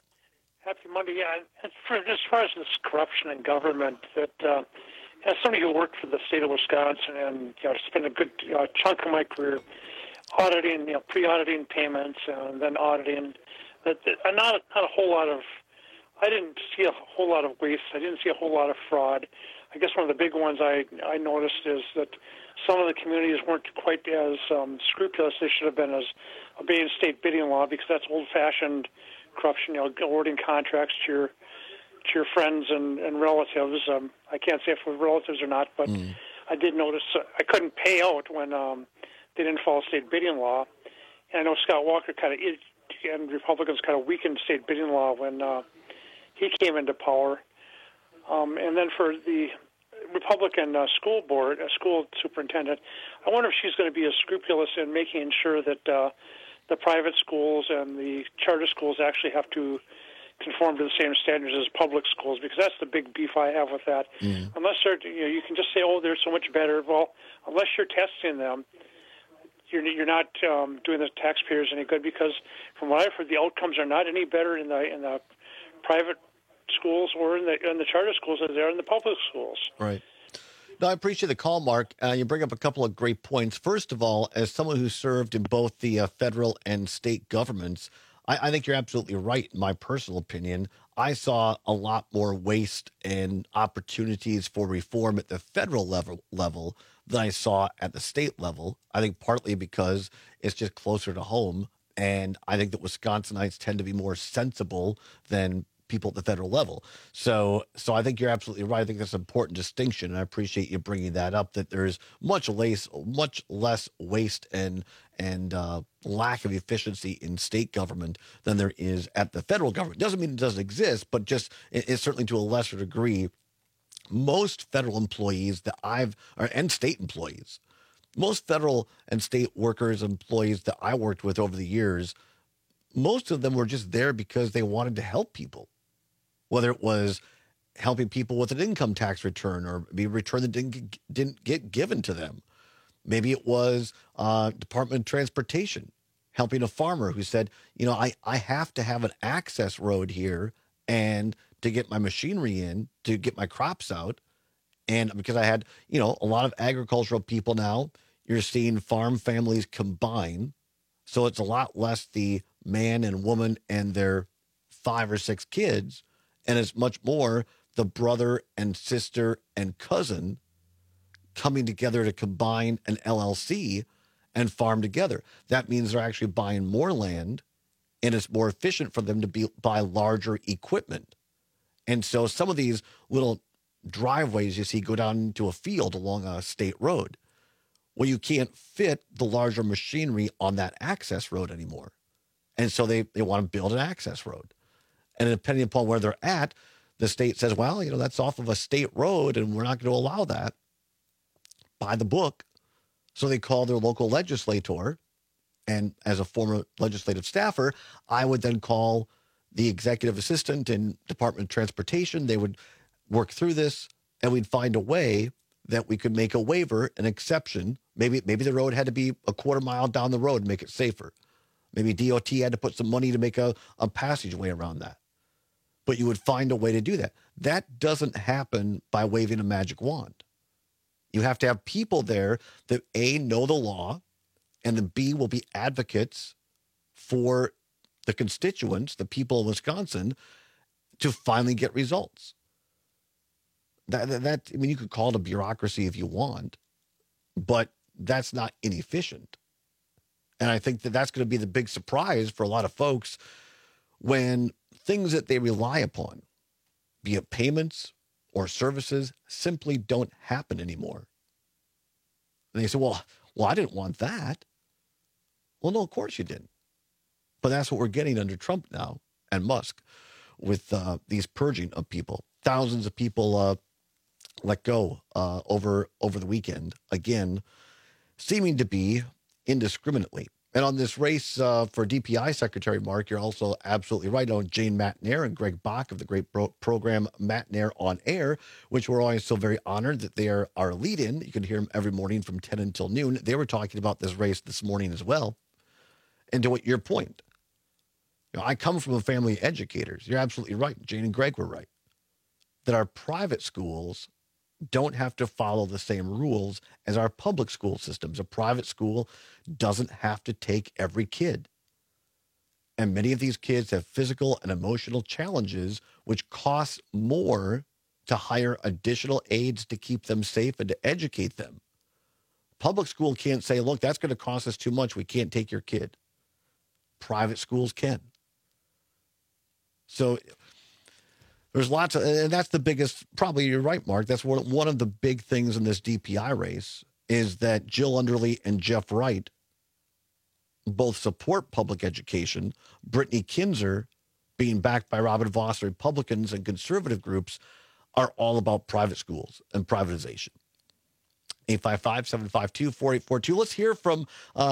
Happy Monday. Yeah, and for, as far as this corruption in government, that uh, as somebody who worked for the state of Wisconsin and you know spent a good uh, chunk of my career auditing, you know, pre-auditing payments and then auditing, that, that uh, not not a whole lot of. I didn't see a whole lot of waste. I didn't see a whole lot of fraud. I guess one of the big ones I I noticed is that some of the communities weren't quite as um, scrupulous they should have been as obeying state bidding law, because that's old-fashioned corruption, you know, awarding contracts to your to your friends and, and relatives. Um, I can't say if it was relatives or not, but mm. I did notice uh, I couldn't pay out when um, they didn't follow state bidding law. And I know Scott Walker kind of, and Republicans kind of weakened state bidding law when uh, he came into power. Um, and then for the Republican uh, school board, uh, school superintendent, I wonder if she's going to be as scrupulous in making sure that uh, the private schools and the charter schools actually have to conform to the same standards as public schools, because that's the big beef I have with that. Mm. Unless they're, you know, you can just say, oh, they're so much better. Well, unless you're testing them, you're you're not um, doing the taxpayers any good, because from what I've heard, the outcomes are not any better in the in the private schools or in the in the charter schools as they are in the public schools. Right. No, I appreciate the call, Mark. Uh, you bring up a couple of great points. First of all, as someone who served in both the uh, federal and state governments, I, I think you're absolutely right. In my personal opinion, I saw a lot more waste and opportunities for reform at the federal level level than I saw at the state level. I think partly because it's just closer to home, and I think that Wisconsinites tend to be more sensible than people at the federal level. So so I think you're absolutely right. I think that's an important distinction, and I appreciate you bringing that up, that there's much less, much less waste and and uh, lack of efficiency in state government than there is at the federal government. Doesn't mean it doesn't exist, but just it, it's certainly to a lesser degree. Most federal employees that I've, or, and state employees, most federal and state workers, employees that I worked with over the years, most of them were just there because they wanted to help people. Whether it was helping people with an income tax return or maybe a return that didn't, didn't get given to them. Maybe it was uh, Department of Transportation helping a farmer who said, you know, I, I have to have an access road here and to get my machinery in, to get my crops out. And because I had, you know, a lot of agricultural people now, you're seeing farm families combine. So it's a lot less the man and woman and their five or six kids, and it's much more the brother and sister and cousin coming together to combine an L L C and farm together. That means they're actually buying more land, and it's more efficient for them to be, buy larger equipment. And so some of these little driveways you see go down into a field along a state road, well, you can't fit the larger machinery on that access road anymore. And so they, they want to build an access road. And depending upon where they're at, the state says, well, you know, that's off of a state road and we're not going to allow that. By the book. So they call their local legislator. And as a former legislative staffer, I would then call the executive assistant in Department of Transportation. They would work through this and we'd find a way that we could make a waiver, an exception. Maybe maybe the road had to be a quarter mile down the road to make it safer. Maybe D O T had to put some money to make a, a passageway around that. But you would find a way to do that. That doesn't happen by waving a magic wand. You have to have people there that, A, know the law, and the B, will be advocates for the constituents, the people of Wisconsin, to finally get results. That, that, that I mean, you could call it a bureaucracy if you want, but that's not inefficient. And I think that that's going to be the big surprise for a lot of folks when things that they rely upon, be it payments or services, simply don't happen anymore. And they say, well, well, I didn't want that. Well, no, of course you didn't. But that's what we're getting under Trump now and Musk with uh, these purging of people. Thousands of people uh, let go uh, over over the weekend, again, seeming to be indiscriminately. And on this race uh, for D P I Secretary, Mark, you're also absolutely right on Jane Matnair and Greg Bach of the great pro- program Matnair on Air, which we're always so very honored that they are our lead-in. You can hear them every morning from ten until noon. They were talking about this race this morning as well. And to what your point, you know, I come from a family of educators. You're absolutely right. Jane and Greg were right. That our private schools don't have to follow the same rules as our public school systems. A private school doesn't have to take every kid. And many of these kids have physical and emotional challenges, which costs more to hire additional aides to keep them safe and to educate them. Public school can't say, look, that's going to cost us too much. We can't take your kid. Private schools can. So there's lots of, and that's the biggest, probably you're right, Mark. That's one, one of the big things in this D P I race is that Jill Underly and Jeff Wright both support public education. Brittany Kinzer, being backed by Robin Vos, Republicans and conservative groups, are all about private schools and privatization. eight five five, seven five two, four eight four two. Let's hear from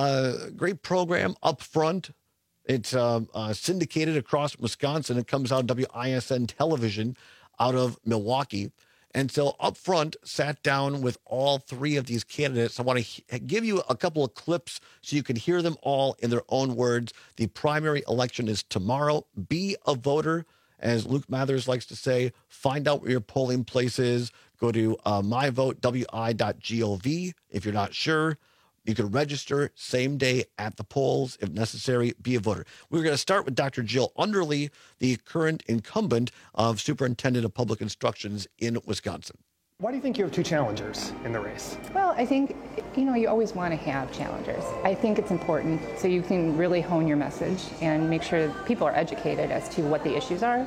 a great program Up Front. It's uh, uh, syndicated across Wisconsin. It comes out on W I S N television out of Milwaukee. And so Up Front sat down with all three of these candidates. I want to he- give you a couple of clips so you can hear them all in their own words. The primary election is tomorrow. Be a voter, as Luke Mathers likes to say. Find out where your polling place is. Go to uh, my vote w i dot gov if you're not sure. You can register same day at the polls if necessary. Be a voter. We're going to start with Doctor Jill Underly, the current incumbent of Superintendent of Public Instructions in Wisconsin. Why do you think you have two challengers in the race? Well, I think, you know, you always want to have challengers. I think it's important so you can really hone your message and make sure people are educated as to what the issues are.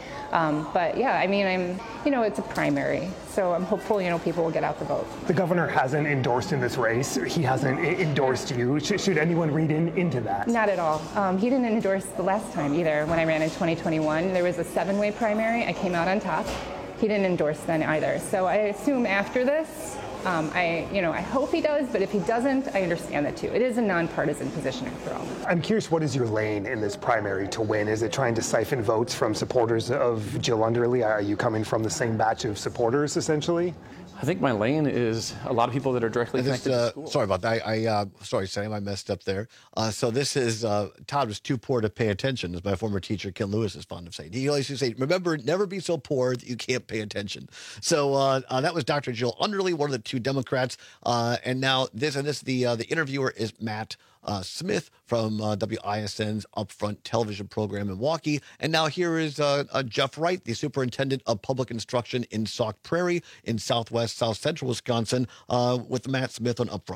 Um, but yeah, I mean, I'm, you know, it's a primary, so I'm hopeful, you know, people will get out the vote. The governor hasn't endorsed in this race. He hasn't endorsed you. Should, should anyone read in, into that? Not at all. Um, he didn't endorse the last time either. When I ran in twenty twenty-one, there was a seven-way primary. I came out on top. He didn't endorse then either. So I assume after this, um, I, you know, I hope he does, but if he doesn't, I understand that too. It is a nonpartisan position after all. I'm curious, what is your lane in this primary to win? Is it trying to siphon votes from supporters of Jill Underly? Are you coming from the same batch of supporters, essentially? I think my lane is a lot of people that are directly This, connected uh, to school. sorry about that. I, I uh, sorry, Sam, I messed up there. Uh, so this is, uh, Todd was too poor to pay attention, as my former teacher, Ken Lewis, is fond of saying. He always used to say, remember, never be so poor that you can't pay attention. So uh, uh, that was Doctor Jill Underly, one of the two Democrats. Uh, and now this, and this, the, uh, the interviewer is Matt Uh, Smith from uh, W I S N's Upfront television program in Milwaukee. And now here is uh, uh, Jeff Wright, the superintendent of public instruction in Sauk Prairie in southwest, south central Wisconsin, uh, with Matt Smith on Upfront.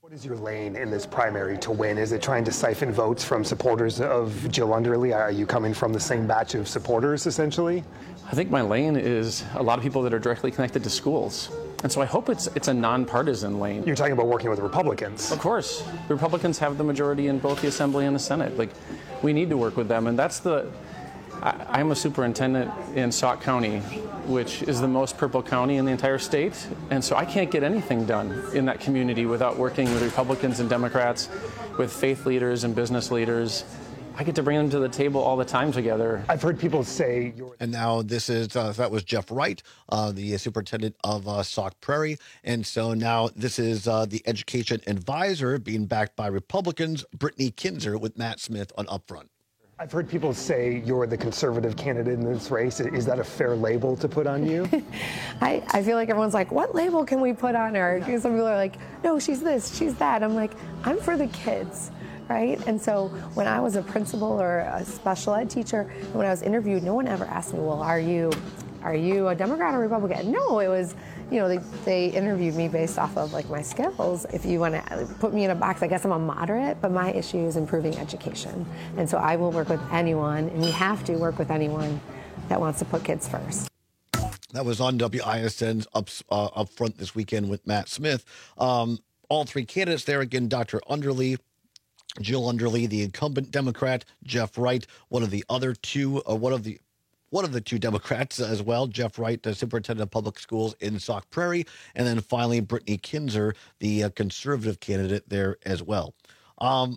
What is your lane in this primary to win? Is it trying to siphon votes from supporters of Jill Underly? Are you coming from the same batch of supporters, essentially? I think my lane is a lot of people that are directly connected to schools. And so I hope it's it's a nonpartisan lane. You're talking about working with Republicans. Of course. The Republicans have the majority in both the Assembly and the Senate. Like, we need to work with them. And that's the... I, I'm a superintendent in Sauk County, which is the most purple county in the entire state. And so I can't get anything done in that community without working with Republicans and Democrats, with faith leaders and business leaders. I get to bring them to the table all the time together. I've heard people say you're... And now this is, uh, that was Jeff Wright, uh, the superintendent of uh, Sauk Prairie. And so now this is uh, the education advisor being backed by Republicans, Brittany Kinzer with Matt Smith on Upfront. I've heard people say you're the conservative candidate in this race. Is that a fair label to put on you? I, I feel like everyone's like, what label can we put on her? Because some people are like, no, she's this, she's that. I'm like, I'm for the kids, right? And so when I was a principal or a special ed teacher, when I was interviewed, no one ever asked me, well, are you, are you a Democrat or Republican? No, it was, you know, they, they interviewed me based off of like my skills. If you want to put me in a box, I guess I'm a moderate, but my issue is improving education. And so I will work with anyone, and we have to work with anyone that wants to put kids first. That was on W I S N's up, uh, Upfront this weekend with Matt Smith. Um, all three candidates there, again, Doctor Underly, Jill Underly, the incumbent Democrat, Jeff Wright, one of the other two, uh, one of the One of the two Democrats as well, Jeff Wright, the superintendent of public schools in Sauk Prairie, and then finally Brittany Kinzer, the uh, conservative candidate there as well. Um,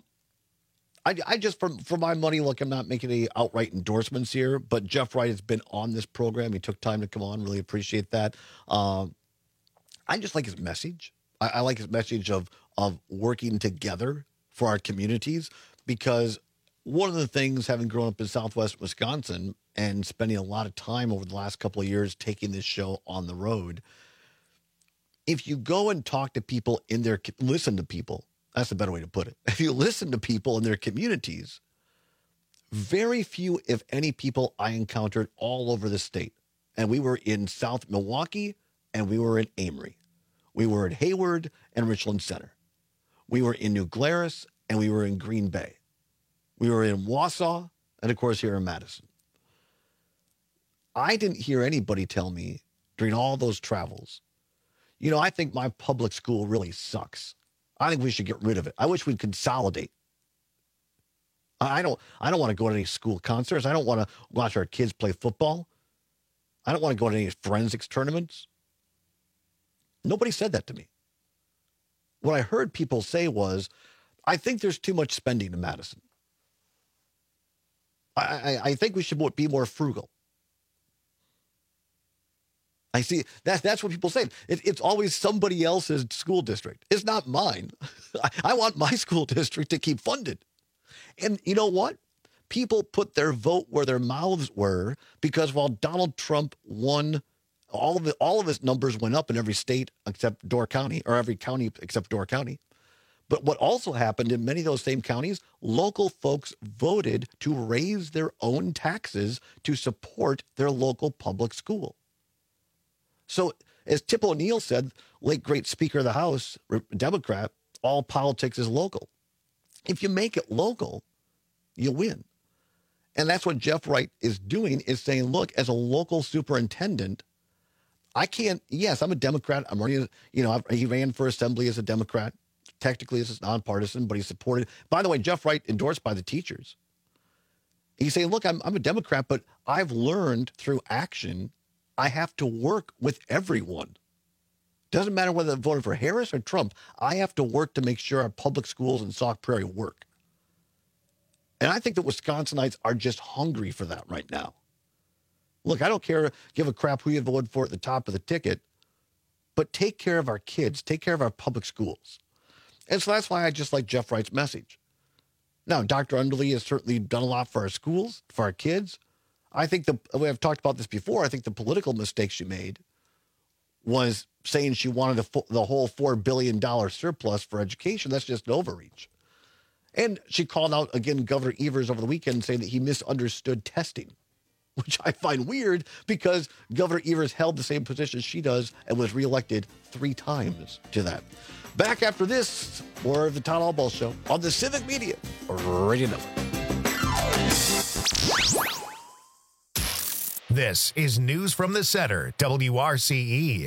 I, I just, for, for my money, look, I'm not making any outright endorsements here, but Jeff Wright has been on this program. He took time to come on. Really appreciate that. Um, I just like his message. I, I like his message of of working together for our communities, because one of the things, having grown up in Southwest Wisconsin and spending a lot of time over the last couple of years taking this show on the road, if you go and talk to people in their, listen to people, that's a better way to put it. If you listen to people in their communities, very few, if any, people I encountered all over the state. And we were in South Milwaukee, and we were in Amory. We were in Hayward and Richland Center. We were in New Glarus, and we were in Green Bay. We were in Wausau, and of course here in Madison. I didn't hear anybody tell me during all those travels, you know, I think my public school really sucks. I think we should get rid of it. I wish we'd consolidate. I don't I don't want to go to any school concerts. I don't want to watch our kids play football. I don't want to go to any forensics tournaments. Nobody said that to me. What I heard people say was, I think there's too much spending in Madison. I, I, I think we should be more frugal. I see that that's what people say. It, it's always somebody else's school district. It's not mine. I, I want my school district to keep funded. And you know what? People put their vote where their mouths were, because while Donald Trump won, all of it, all of his numbers went up in every state except Door County, or every county except Door County. But what also happened in many of those same counties, local folks voted to raise their own taxes to support their local public school. So as Tip O'Neill said, late great Speaker of the House, Democrat, all politics is local. If you make it local, you win. And that's what Jeff Wright is doing, is saying, look, as a local superintendent, I can't, yes, I'm a Democrat. I'm running, you know, he ran for assembly as a Democrat. Technically, this is nonpartisan, but he's supported. By the way, Jeff Wright endorsed by the teachers. He's saying, look, I'm, I'm a Democrat, but I've learned through action, I have to work with everyone. Doesn't matter whether I voted for Harris or Trump. I have to work to make sure our public schools in Sauk Prairie work. And I think that Wisconsinites are just hungry for that right now. Look, I don't care, give a crap who you voted for at the top of the ticket, but take care of our kids, take care of our public schools. And so that's why I just like Jeff Wright's message. Now, Doctor Underly has certainly done a lot for our schools, for our kids. I think the, we have talked about this before, I think the political mistake she made was saying she wanted the, the whole four billion dollars surplus for education. That's just an overreach. And she called out, again, Governor Evers over the weekend, saying that he misunderstood testing, which I find weird because Governor Evers held the same position she does and was reelected three times to that. Back after this, more of the Todd Albaugh Show on the Civic Media Radio Network. This is News from the Center, W R C E.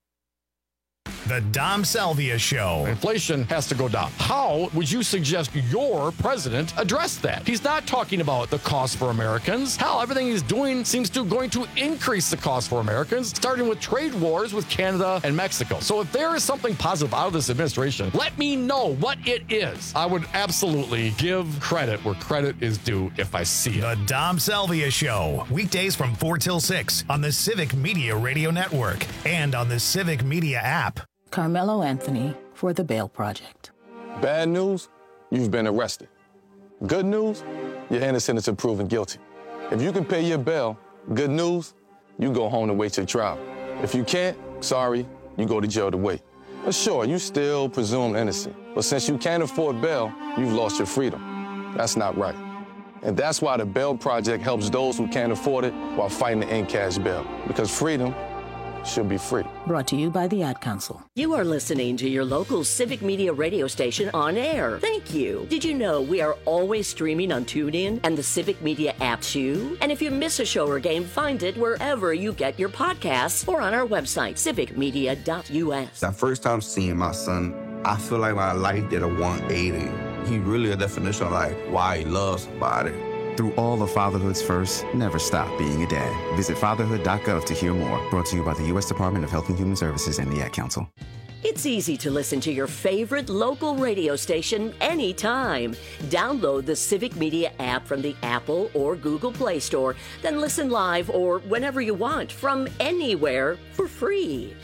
The Dom Salvia Show. Inflation has to go down. How would you suggest your president address that? He's not talking about the cost for Americans. Hell, everything he's doing seems to going to increase the cost for Americans, starting with trade wars with Canada and Mexico. So if there is something positive out of this administration, let me know what it is. I would absolutely give credit where credit is due if I see it. The Dom Salvia Show. Weekdays from four till six on the Civic Media Radio Network and on the Civic Media app. Carmelo Anthony for the Bail Project. Bad news, you've been arrested. Good news, you're innocent until proven guilty. If you can pay your bail, good news, you go home to wait your trial. If you can't, sorry, you go to jail to wait. But sure, you still presumed innocent. But since you can't afford bail, you've lost your freedom. That's not right. And that's why the Bail Project helps those who can't afford it while fighting to end cash bail. Because freedom should be free. Brought to you by the Ad Council. You are listening to your local Civic Media radio station on air. Thank you. Did you know we are always streaming on TuneIn and the Civic Media app too? And if you miss a show or game, find it wherever you get your podcasts or on our website, civic media dot u s. That first time seeing my son, I feel like my life did a one eighty. He really a definition of like why he loves somebody. Through all of fatherhood's first, never stop being a dad. Visit fatherhood dot gov to hear more. Brought to you by the U S Department of Health and Human Services and the Ad Council. It's easy to listen to your favorite local radio station anytime. Download the Civic Media app from the Apple or Google Play Store, then listen live or whenever you want from anywhere for free.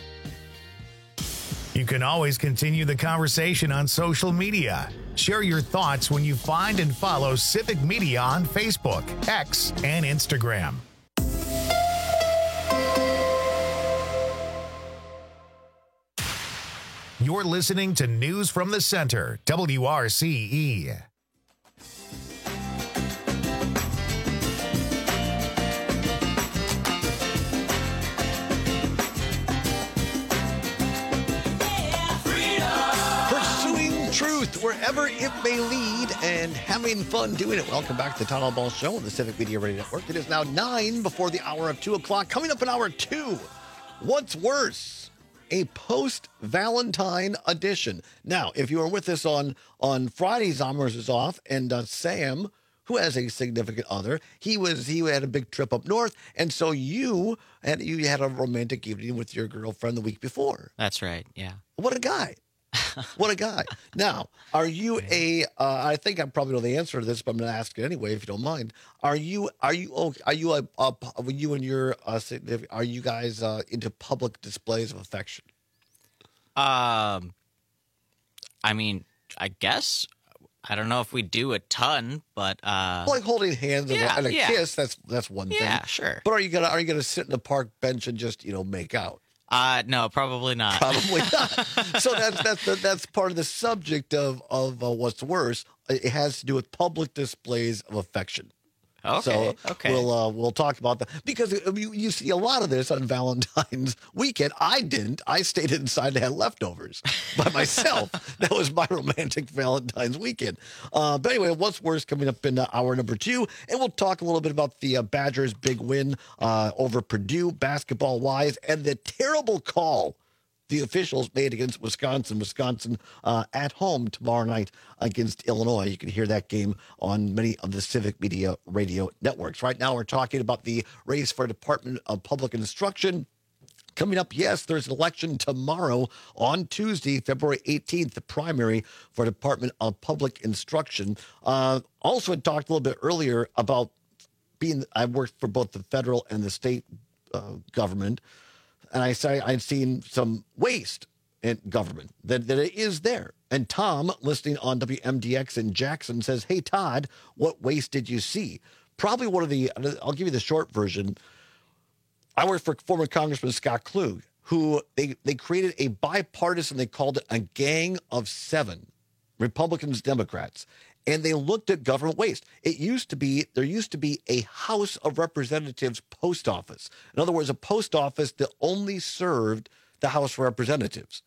You can always continue the conversation on social media. Share your thoughts when you find and follow Civic Media on Facebook, X, and Instagram. You're listening to News from the Center, W R C E. Truth wherever it may lead and having fun doing it. Welcome back to the Todd Albaugh Show on the Civic Media Radio Network. It is now nine before the hour of two o'clock. Coming up in hour two, what's worse? A post-Valentine edition. Now, if you were with us on, on Friday, Zommers is off, and uh, Sam, who has a significant other, he was he had a big trip up north, and so you had, you had a romantic evening with your girlfriend the week before. That's right, yeah. What a guy. What a guy. Now, are you a, uh, I think I probably know the answer to this, but I'm going to ask it anyway, if you don't mind. Are you, are you, okay, are you, a, a, you and your, uh, are you guys uh, into public displays of affection? Um, I mean, I guess, I don't know if we do a ton, but, uh. Well, like holding hands yeah, and a yeah. kiss, that's, that's one yeah, thing. Yeah, sure. But are you going to, are you going to sit in the park bench and just, you know, make out? Uh, no, probably not. Probably not. So that's that's that's part of the subject of of uh, what's worse. It has to do with public displays of affection. Okay. So okay. we'll uh, we'll talk about that because you, you see a lot of this on Valentine's weekend. I didn't. I stayed inside and had leftovers by myself. That was my romantic Valentine's weekend. Uh, but anyway, what's worse coming up in uh, hour number two, and we'll talk a little bit about the uh, Badgers' big win uh, over Purdue basketball wise and the terrible call the officials made against Wisconsin. Wisconsin uh, at home tomorrow night against Illinois. You can hear that game on many of the Civic Media radio networks. Right now, we're talking about the race for Department of Public Instruction. Coming up, yes, there's an election tomorrow on Tuesday, February eighteenth, the primary for Department of Public Instruction. Uh, also, I talked a little bit earlier about being, I worked for both the federal and the state uh, government. And I say I've seen some waste in government, that, that it is there. And Tom, listening on W M D X in Jackson, says, hey, Todd, what waste did you see? Probably one of the, I'll give you the short version. I worked for former Congressman Scott Klug, who they, they created a bipartisan, they called it a gang of seven, Republicans, Democrats. And they looked at government waste. It used to be, there used to be a House of Representatives post office. In other words, a post office that only served the House of Representatives.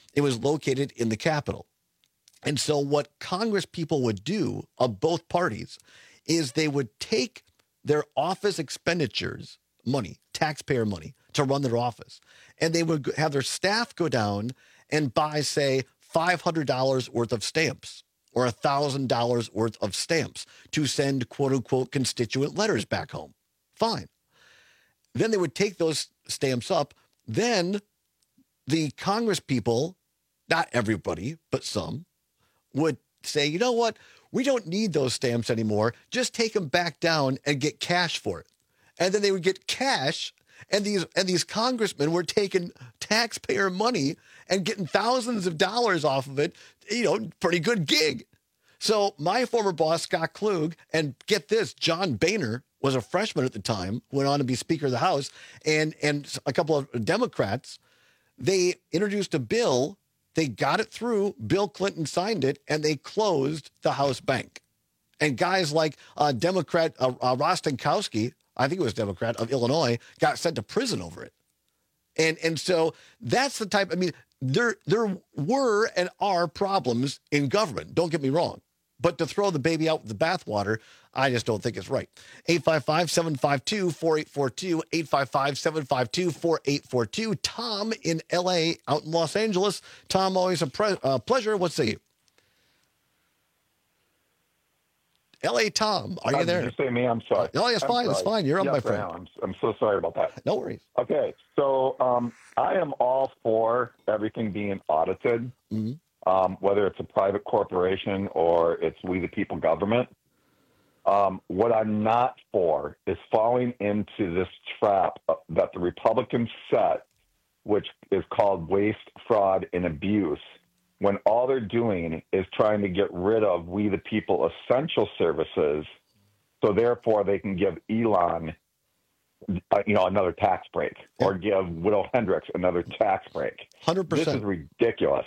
It was located in the Capitol. And so what Congress people would do of both parties is they would take their office expenditures, money, taxpayer money, to run their office. And they would have their staff go down and buy, say, five hundred dollars worth of stamps or one thousand dollars worth of stamps to send, quote unquote, constituent letters back home. Fine. Then they would take those stamps up. Then the Congress people, not everybody, but some, would say, you know what? We don't need those stamps anymore. Just take them back down and get cash for it. And then they would get cash, and these and these congressmen were taking taxpayer money and getting thousands of dollars off of it. You know, pretty good gig. So my former boss, Scott Klug, and get this, John Boehner was a freshman at the time, went on to be Speaker of the House, and and a couple of Democrats, they introduced a bill. They got it through. Bill Clinton signed it, and they closed the House bank. And guys like uh, Democrat uh, uh, Rostenkowski, I think it was Democrat of Illinois, got sent to prison over it. And and so that's the type. I mean, there there were and are problems in government. Don't get me wrong. But to throw the baby out with the bathwater, I just don't think it's right. eight five five, seven five two, four eight four two, eight five five, seven five two, four eight four two. Tom in L A, out in Los Angeles. Tom, always a pre- uh, pleasure. What say you? L A Tom, are you uh, there? Did you say me? I'm sorry. Oh, it's I'm fine. sorry. It's fine. You're up, yes, my friend. I am. I'm, I'm so sorry about that. No worries. Okay, so um, I am all for everything being audited. Mm-hmm. Um, whether it's a private corporation or it's we the people government. Um, what I'm not for is falling into this trap that the Republicans set, which is called waste, fraud, and abuse, when all they're doing is trying to get rid of we the people essential services, so therefore they can give Elon uh, you know, another tax break, or give Widow Hendricks another tax break. one hundred percent. This is ridiculous.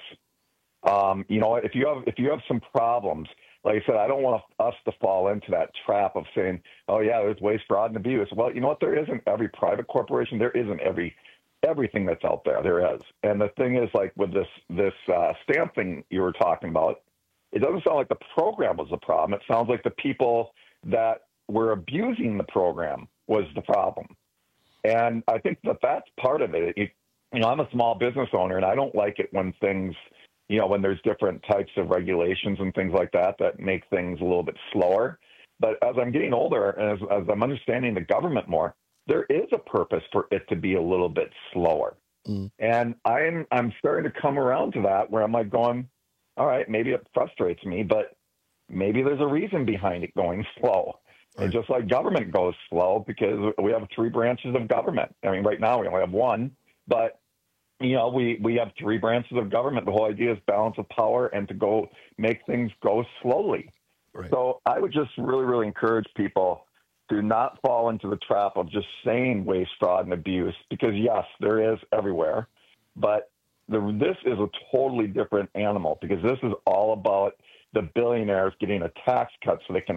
Um, you know, if you have if you have some problems, like I said, I don't want us to fall into that trap of saying, "Oh yeah, there's waste, fraud, and abuse." Well, you know what? There isn't every private corporation. There isn't every everything that's out there. There is, and the thing is, like with this this uh, stamp thing you were talking about, it doesn't sound like the program was the problem. It sounds like the people that were abusing the program was the problem, and I think that that's part of it. it you know, I'm a small business owner, and I don't like it when things. You know, when there's different types of regulations and things like that that make things a little bit slower. But as I'm getting older and as, as I'm understanding the government more, there is a purpose for it to be a little bit slower. Mm. And I'm I'm starting to come around to that where I'm like going, all right, maybe it frustrates me, but maybe there's a reason behind it going slow. Right. And just like government goes slow because we have three branches of government. I mean, right now we only have one, but you know, we, we have three branches of government. The whole idea is balance of power and to go make things go slowly. Right. So I would just really, really encourage people to not fall into the trap of just saying waste, fraud, and abuse, because, yes, there is everywhere. But the, this is a totally different animal, because this is all about the billionaires getting a tax cut so they can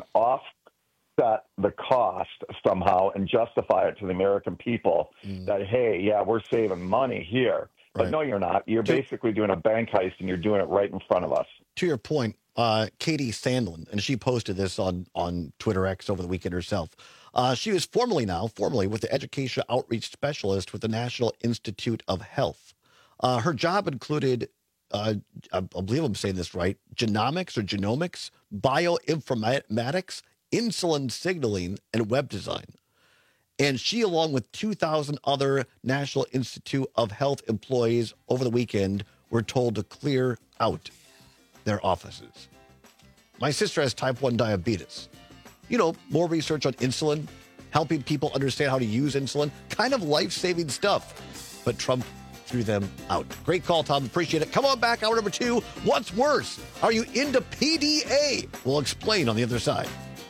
offset the cost somehow and justify it to the American people mm. that, hey, yeah, we're saving money here. But right. no, you're not. You're to, basically doing a bank heist, and you're doing it right in front of us. To your point, uh, Katie Sandlin, and she posted this on, on Twitter X over the weekend herself. Uh, she was formerly now, formerly with the Education Outreach Specialist with the National Institute of Health. Uh, her job included, uh, I believe I'm saying this right, genomics or genomics, bioinformatics, insulin signaling, and web design. And she, along with two thousand other National Institute of Health employees over the weekend, were told to clear out their offices. My sister has type one diabetes. You know, more research on insulin, helping people understand how to use insulin, kind of life-saving stuff. But Trump threw them out. Great call, Tom. Appreciate it. Come on back, hour number two. What's worse? Are you into P D A? We'll explain on the other side.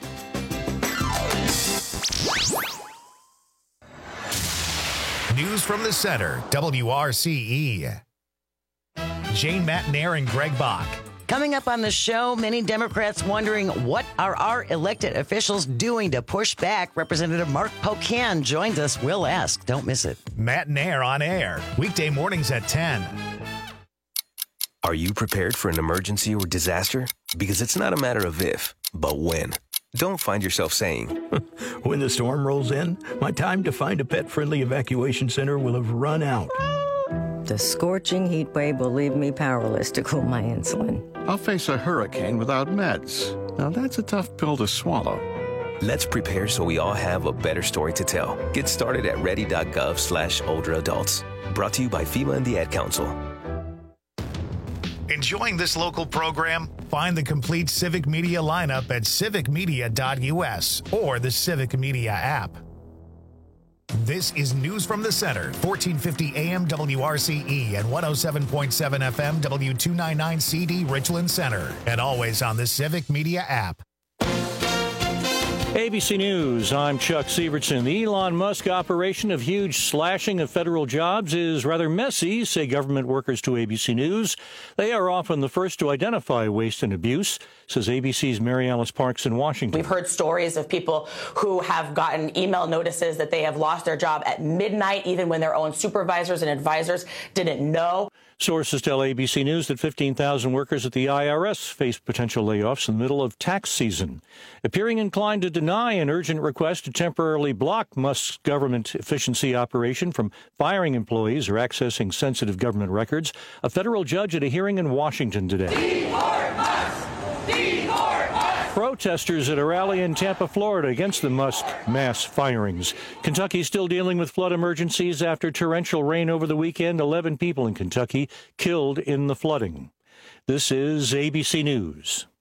News from the center, W R C E. Jane Matnair and Greg Bach. Coming up on the show, many Democrats wondering what are our elected officials doing to push back. Representative Mark Pocan joins us. We'll ask. Don't miss it. Matnair on air, weekday mornings at ten. Are you prepared for an emergency or disaster? Because it's not a matter of if, but when. Don't find yourself saying, when the storm rolls in, my time to find a pet-friendly evacuation center will have run out. The scorching heat wave will leave me powerless to cool my insulin. I'll face a hurricane without meds. Now that's a tough pill to swallow. Let's prepare so we all have a better story to tell. Get started at ready.gov slash older adults. Brought to you by FEMA and the Ad Council. Enjoying this local program? Find the complete Civic Media lineup at civic media dot u s or the Civic Media app. This is News from the Center, fourteen fifty A M W R C E and one oh seven point seven F M W two ninety-nine C D Richland Center, and always on the Civic Media app. A B C News, I'm Chuck Sievertson. The Elon Musk operation of huge slashing of federal jobs is rather messy, say government workers to A B C News. They are often the first to identify waste and abuse, says A B C's Mary Alice Parks in Washington. We've heard stories of people who have gotten email notices that they have lost their job at midnight, even when their own supervisors and advisors didn't know. Sources tell A B C News that fifteen thousand workers at the I R S face potential layoffs in the middle of tax season. Appearing inclined to deny an urgent request to temporarily block Musk's government efficiency operation from firing employees or accessing sensitive government records, a federal judge at a hearing in Washington today. Deport Musk! Deport Musk! Protesters at a rally in Tampa, Florida against the Musk mass firings. Kentucky still dealing with flood emergencies after torrential rain over the weekend. eleven people in Kentucky killed in the flooding. This is A B C News.